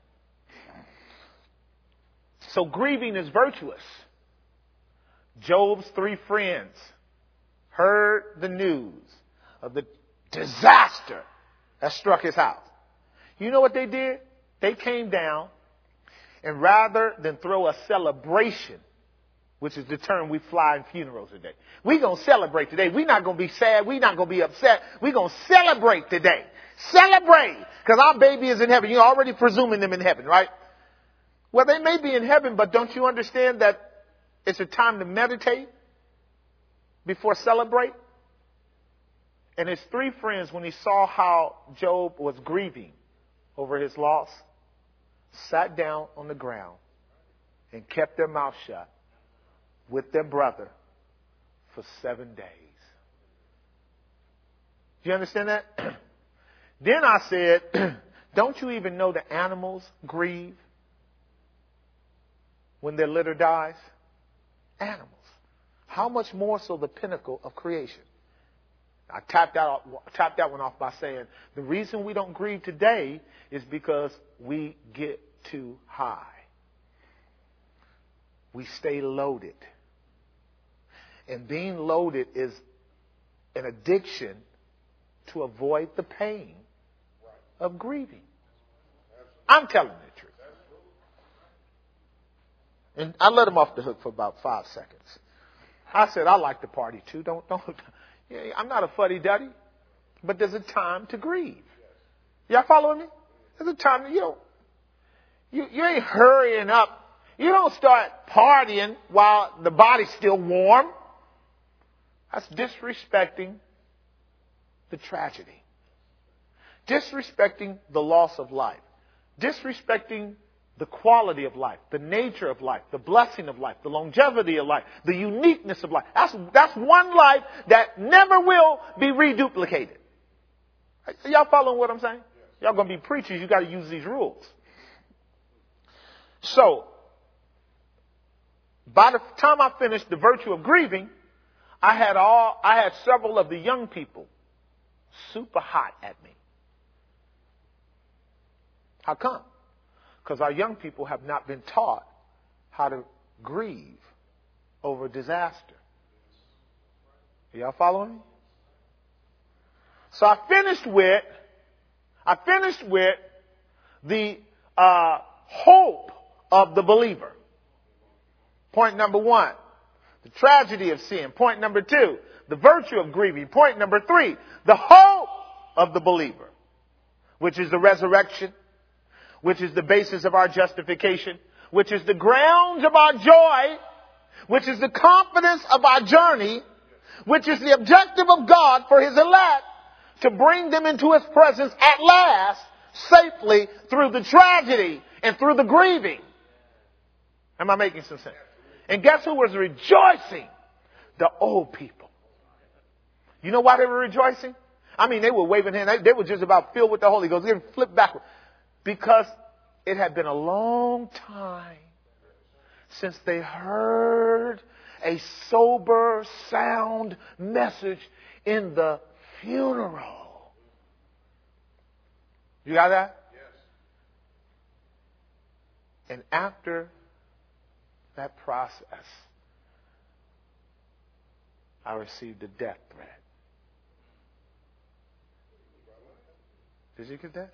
So grieving is virtuous. Job's three friends heard the news of the disaster that struck his house. You know what they did? They came down, and rather than throw a celebration, which is the term we fly in funerals today, we're going to celebrate today. We're not going to be sad. We're not going to be upset. We're going to celebrate today. Celebrate! Because our baby is in heaven. You're already presuming them in heaven, right? Well, they may be in heaven, but don't you understand that it's a time to meditate before celebrate? And his three friends, when he saw how Job was grieving over his loss, sat down on the ground and kept their mouth shut with their brother for seven days. Do you understand that? Then I said, don't you even know the animals grieve when their litter dies? Animals. How much more so the pinnacle of creation? I tapped that, tapped that one off by saying the reason we don't grieve today is because we get too high. We stay loaded. And being loaded is an addiction to avoid the pain of grieving. I'm telling the truth. And I let him off the hook for about five seconds. I said, I like to party too. Don't, don't. I'm not a fuddy-duddy. But there's a time to grieve. Y'all following me? There's a time to, you know, You, you ain't hurrying up. You don't start partying while the body's still warm. That's disrespecting the tragedy. Disrespecting the loss of life. Disrespecting the quality of life, the nature of life, the blessing of life, the longevity of life, the uniqueness of life. That's, that's one life that never will be reduplicated. Y'all following what I'm saying? Y'all going to be preachers. You got to use these rules. So, by the time I finished The Virtue of Grieving, I had all, I had several of the young people super hot at me. How come? Because our young people have not been taught how to grieve over disaster. Are y'all following me? So I finished with, I finished with the uh, hope of the believer. Point number one, the tragedy of sin. Point number two, the virtue of grieving. Point number three, the hope of the believer, which is the resurrection, which is the basis of our justification, which is the grounds of our joy, which is the confidence of our journey, which is the objective of God for His elect to bring them into His presence at last, safely through the tragedy and through the grieving. Am I making some sense? And guess who was rejoicing? The old people. You know why they were rejoicing? I mean, they were waving hands. They, they were just about filled with the Holy Ghost. They didn't flip backward. Because it had been a long time since they heard a sober, sound message in the funeral. You got that? Yes. And after that process, I received a death threat. Did you get that?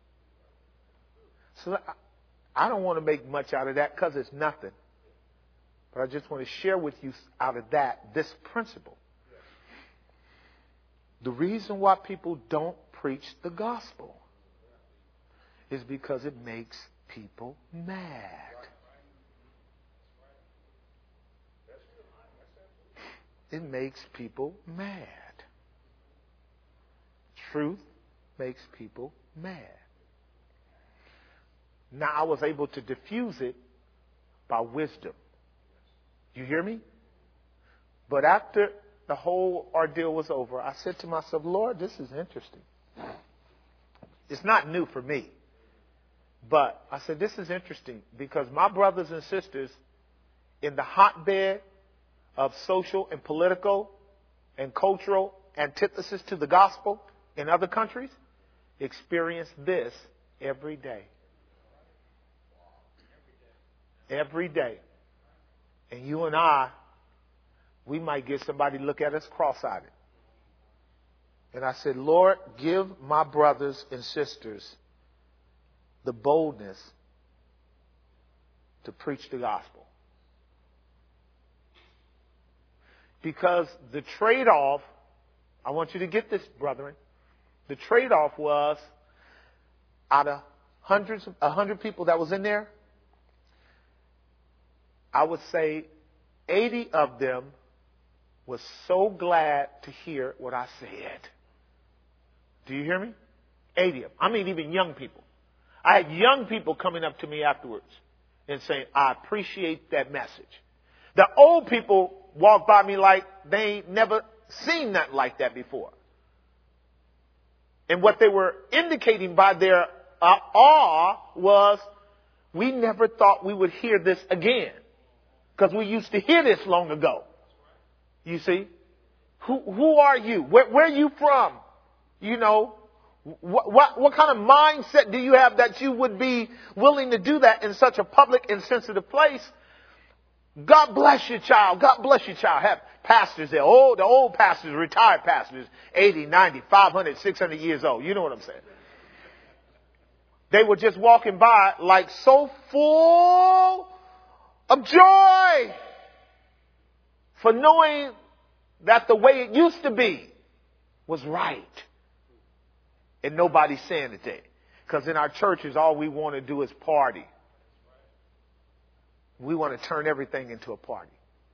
So I don't want to make much out of that because it's nothing. But I just want to share with you out of that this principle. The reason why people don't preach the gospel is because it makes people mad. It makes people mad. Truth makes people mad. Now I was able to diffuse it by wisdom. You hear me? But after the whole ordeal was over, I said to myself, Lord, this is interesting. It's not new for me. But I said, this is interesting because my brothers and sisters in the hotbed of social and political and cultural antithesis to the gospel in other countries experience this every day. Every day. And you and I, we might get somebody to look at us cross-eyed. And I said, Lord, give my brothers and sisters the boldness to preach the gospel. Because the trade-off, I want you to get this, brethren, the trade-off was out of hundreds, a hundred people that was in there, I would say eighty of them was so glad to hear what I said. Do you hear me? eighty of them. I mean, even young people. I had young people coming up to me afterwards and saying, I appreciate that message. The old people walked by me like they ain't never seen nothing like that before. And what they were indicating by their uh, awe was, we never thought we would hear this again. Because we used to hear this long ago. You see? Who who are you? Where, where are you from? You know, what, what, what kind of mindset do you have that you would be willing to do that in such a public and sensitive place? God bless you, child. God bless you, child. Have pastors there. Oh, the old pastors, retired pastors, eighty, ninety, five hundred, six hundred years old. You know what I'm saying? They were just walking by like so full of joy for knowing that the way it used to be was right. And nobody's saying it there. Because in our churches, all we want to do is party. we want to turn everything into a party.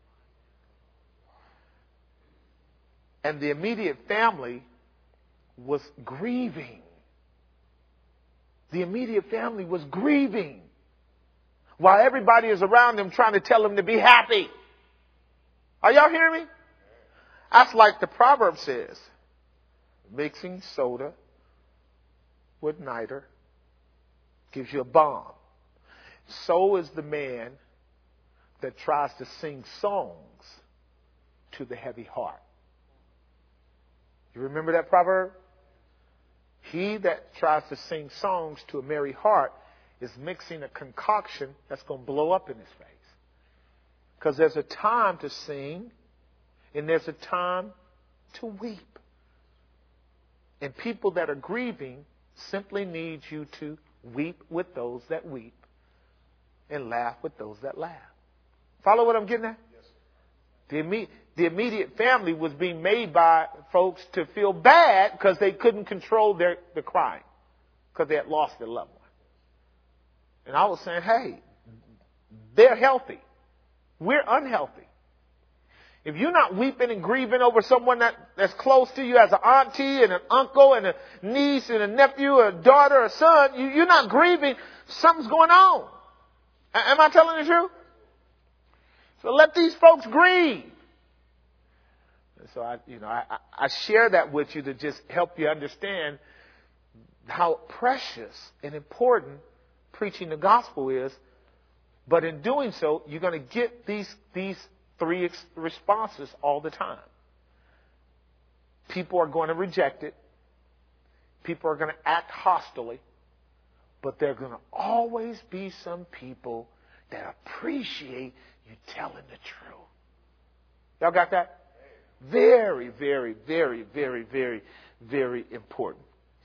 And the immediate family was grieving. The immediate family was grieving while everybody is around them trying to tell them to be happy. Are y'all hearing me? That's like the proverb says, mixing soda with niter gives you a bomb. So is the man that tries to sing songs to the heavy heart. You remember that proverb? He that tries to sing songs to a merry heart is mixing a concoction that's going to blow up in his face. Because there's a time to sing and there's a time to weep. And people that are grieving simply need you to weep with those that weep and laugh with those that laugh. Follow what I'm getting at? Yes. The, imme- the immediate family was being made by folks to feel bad because they couldn't control their, their crying because they had lost their loved one. And I was saying, hey, they're healthy. We're unhealthy. If you're not weeping and grieving over someone that, that's close to you as an auntie and an uncle and a niece and a nephew, a daughter, a son, you, you're not grieving. Something's going on. A- am I telling the truth? So let these folks grieve. And so I, you know, I, I share that with you to just help you understand how precious and important preaching the gospel is. But in doing so, you're going to get these these three ex- responses all the time. People are going to reject it. People are going to act hostilely. But there are going to always be some people that appreciate you telling the truth. Y'all got that? Very, very, very, very, very, very important.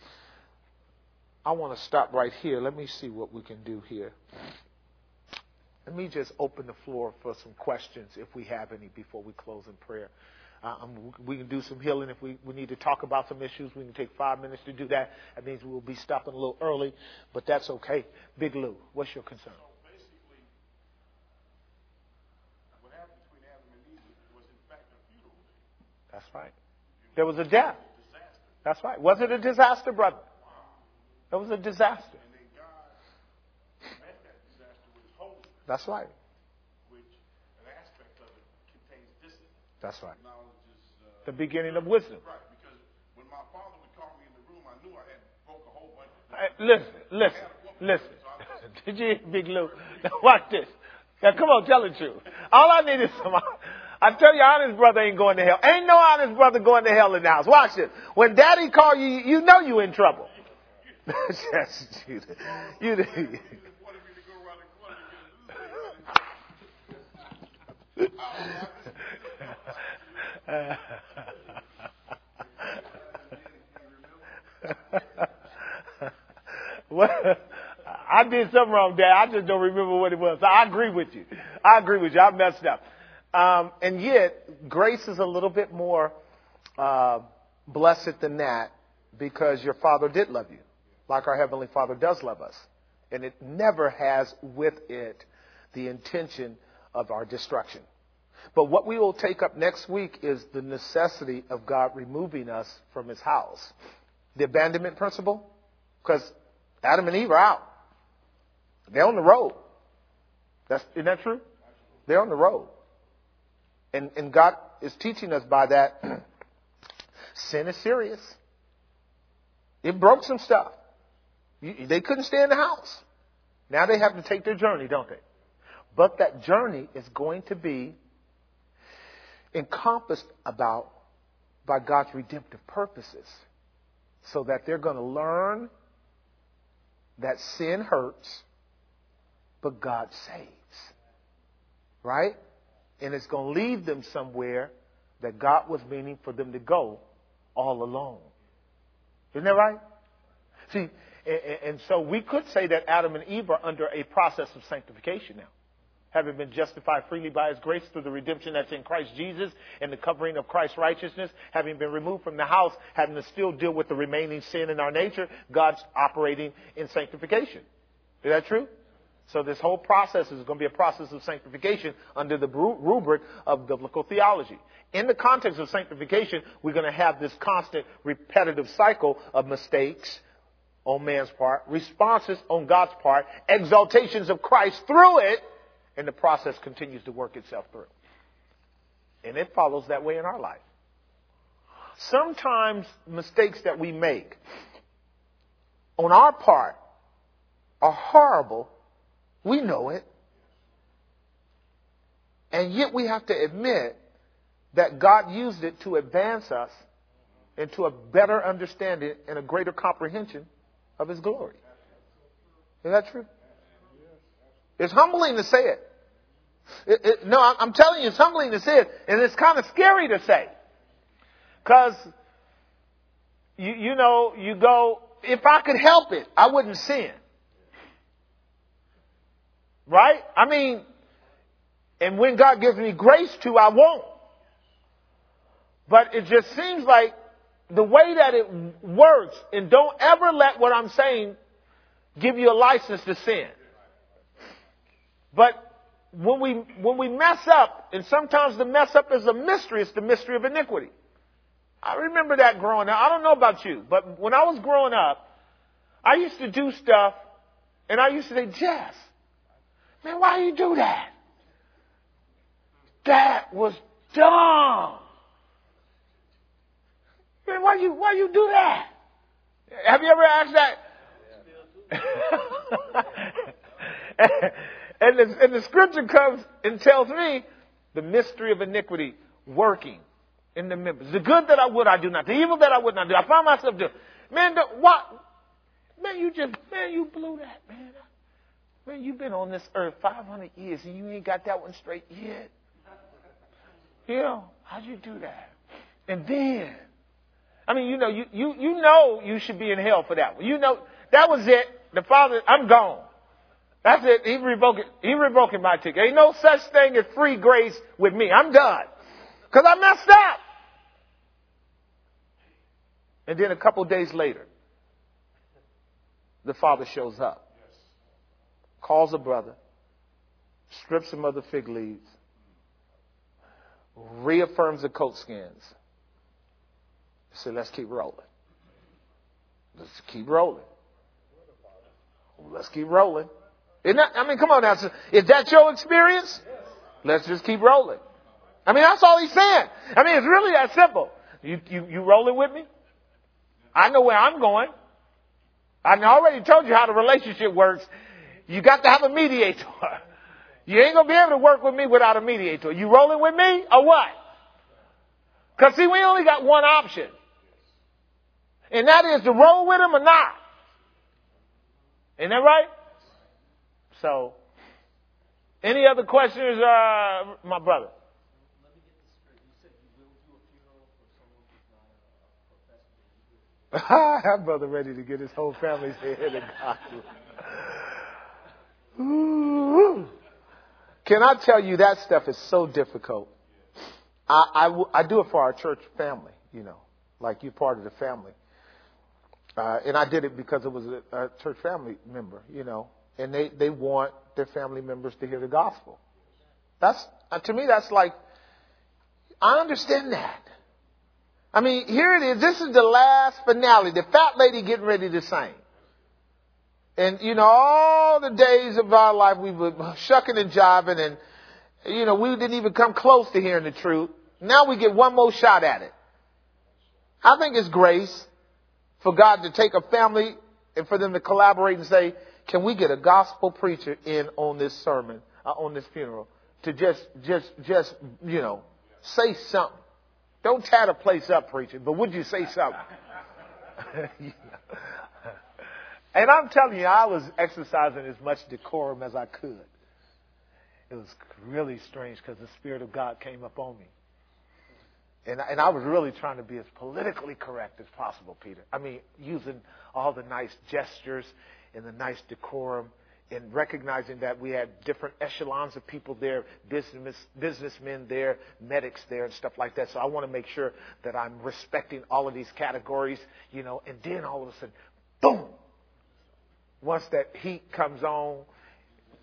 I want to stop right here. Let me see what we can do here. Let me just open the floor for some questions if we have any before we close in prayer. Um, we can do some healing. If we, we need to talk about some issues, we can take five minutes to do that. That means we'll be stopping a little early, but that's okay. Big Lou, what's your concern? So basically, what happened between Adam and Eve was in fact a funeral. That's right. There was a death. That's right. Was it a disaster, brother? It was a disaster. And then God met that disaster with his holiness. That's right. Which an aspect of it contains discipline. That's right. Knowledge is uh, the beginning of wisdom. Right, because when my father would call me in the room, I knew I had broke a whole bunch of Hey, listen, listen, listen. Did you hear Big Lou? Now watch this. Now come on, tell the truth. All I need is some. I tell you, honest brother ain't going to hell. Ain't no honest brother going to hell in the house. Watch this. When Daddy call you, you know you in trouble. Yes, you. You. Well, I did something wrong, Dad. I just don't remember what it was. I agree with you. I agree with you. I messed up. Um, and yet, grace is a little bit more uh, blessed than that because your Father did love you, like our Heavenly Father does love us. And it never has with it the intention of our destruction. But what we will take up next week is the necessity of God removing us from His house. The abandonment principle, because Adam and Eve are out. They're on the road. That's, isn't that true? They're on the road. And, and God is teaching us by that sin is serious. It broke some stuff. You, they couldn't stay in the house. Now they have to take their journey, don't they? But that journey is going to be encompassed about by God's redemptive purposes, so that they're going to learn that sin hurts, but God saves. Right? And it's going to lead them somewhere that God was meaning for them to go all alone. Isn't that right? See, and so we could say that Adam and Eve are under a process of sanctification now. Having been justified freely by His grace through the redemption that's in Christ Jesus and the covering of Christ's righteousness, having been removed from the house, having to still deal with the remaining sin in our nature, God's operating in sanctification. Is that true? So this whole process is going to be a process of sanctification under the rubric of biblical theology. In the context of sanctification, we're going to have this constant repetitive cycle of mistakes on man's part, responses on God's part, exaltations of Christ through it, and the process continues to work itself through. And it follows that way in our life. Sometimes mistakes that we make on our part are horrible. We know it. And yet we have to admit that God used it to advance us into a better understanding and a greater comprehension of His glory. Is that true? It's humbling to say it. it, it no, I'm telling you, it's humbling to say it. And it's kind of scary to say. Because, you, you know, you go, if I could help it, I wouldn't sin. Right? I mean, and when God gives me grace to, I won't. But it just seems like the way that it works, and don't ever let what I'm saying give you a license to sin. But when we when we mess up, and sometimes the mess up is a mystery, it's the mystery of iniquity. I remember that growing up. I don't know about you, but when I was growing up, I used to do stuff, and I used to say, Jess, man, why you do that? That was dumb. Man, why you why you do that? Have you ever asked that? and, the, and the scripture comes and tells me the mystery of iniquity working in the members. The good that I would, I do not. The evil that I would not do. I find myself doing. Man, the, what? Man, you just, man, you blew that, man. Man, you've been on this earth five hundred years and you ain't got that one straight yet. You know, how'd you do that? And then, I mean, you know, you, you, you know you should be in hell for that one. You know, that was it. The Father, I'm gone. That's it. He revoking, he revoking my ticket. Ain't no such thing as free grace with me. I'm done. Because I messed up. And then a couple days later, the Father shows up. Calls a brother. Strips him of the fig leaves. Reaffirms the coat skins. He said, let's keep rolling. Let's keep rolling. Let's keep rolling. Isn't that, I mean, come on now. Is that your experience? Let's just keep rolling. I mean, that's all he's saying. I mean, it's really that simple. You, you, you rolling with me? I know where I'm going. I already told you how the relationship works. You got to have a mediator. You ain't going to be able to work with me without a mediator. You rolling with me or what? Because, see, we only got one option. And that is to roll with him or not. Isn't that right? So, any other questions, uh, my brother? Let me get this straight. You said you will do a funeral for someone who's not a professor. That brother ready to get his whole family's head in the gospel. Can I tell you, that stuff is so difficult. I, I, w- I do it for our church family, you know, like you're part of the family. Uh, and I did it because it was a, a church family member, you know, and they, they want their family members to hear the gospel. That's, uh, to me, that's like, I understand that. I mean, here it is. This is the last finale. The fat lady getting ready to sing. And, you know, all the days of our life, we were shucking and jiving and, you know, we didn't even come close to hearing the truth. Now we get one more shot at it. I think it's grace for God to take a family and for them to collaborate and say, can we get a gospel preacher in on this sermon, uh, on this funeral, to just, just, just, you know, say something. Don't tear the place up, preacher, but would you say something? And I'm telling you, I was exercising as much decorum as I could. It was really strange because the Spirit of God came up on me. And, and I was really trying to be as politically correct as possible, Peter. I mean, using all the nice gestures and the nice decorum and recognizing that we had different echelons of people there, business, businessmen there, medics there and stuff like that. So I want to make sure that I'm respecting all of these categories, you know, and then all of a sudden, boom! Once that heat comes on,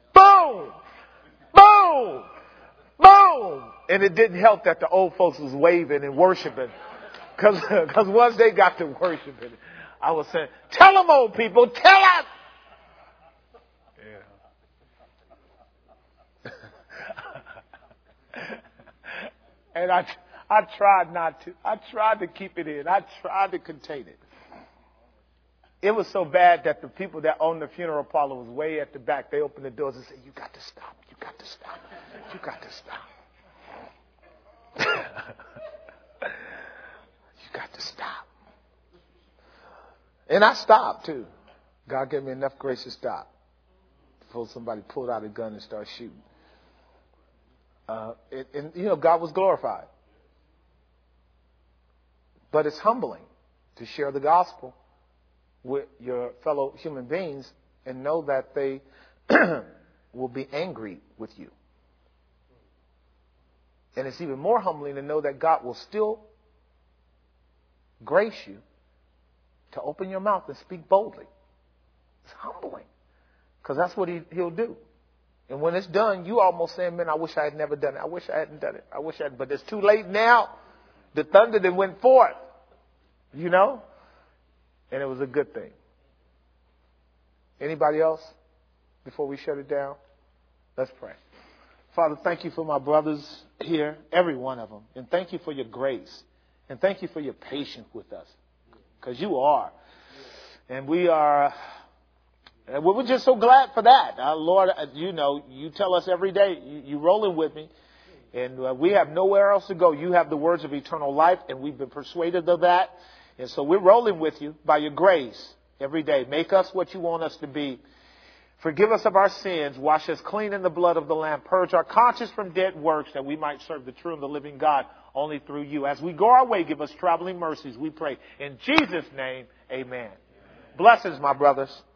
boom, boom, boom. And it didn't help that the old folks was waving and worshiping. Because because once they got to worshiping, I was saying, tell them, old people, tell us. Yeah. And I, I tried not to. I tried to keep it in. I tried to contain it. It was so bad that the people that owned the funeral parlor was way at the back. They opened the doors and said, you got to stop. You got to stop. You got to stop. You got to stop. And I stopped too. God gave me enough grace to stop before somebody pulled out a gun and started shooting. Uh, and, and, you know, God was glorified. But it's humbling to share the gospel with your fellow human beings and know that they will be angry with you. And it's even more humbling to know that God will still grace you to open your mouth and speak boldly. It's humbling because that's what he, he'll do. And when it's done, you almost saying, man, I wish I had never done it. I wish I hadn't done it. I wish I hadn't. But it's too late now. The thunder that went forth, you know, and it was a good thing. Anybody else before we shut it down? Let's pray. Father, thank you for my brothers here, every one of them. And thank you for your grace. And thank you for your patience with us. Because you are. And we are, and we're just so glad for that. Uh, Lord, you know, you tell us every day, you, you rolling with me. And uh, we have nowhere else to go. You have the words of eternal life, and we've been persuaded of that. And so we're rolling with you by your grace every day. Make us what you want us to be. Forgive us of our sins. Wash us clean in the blood of the Lamb. Purge our conscience from dead works that we might serve the true and the living God only through you. As we go our way, give us traveling mercies, we pray. In Jesus' name, amen. Blessings, my brothers.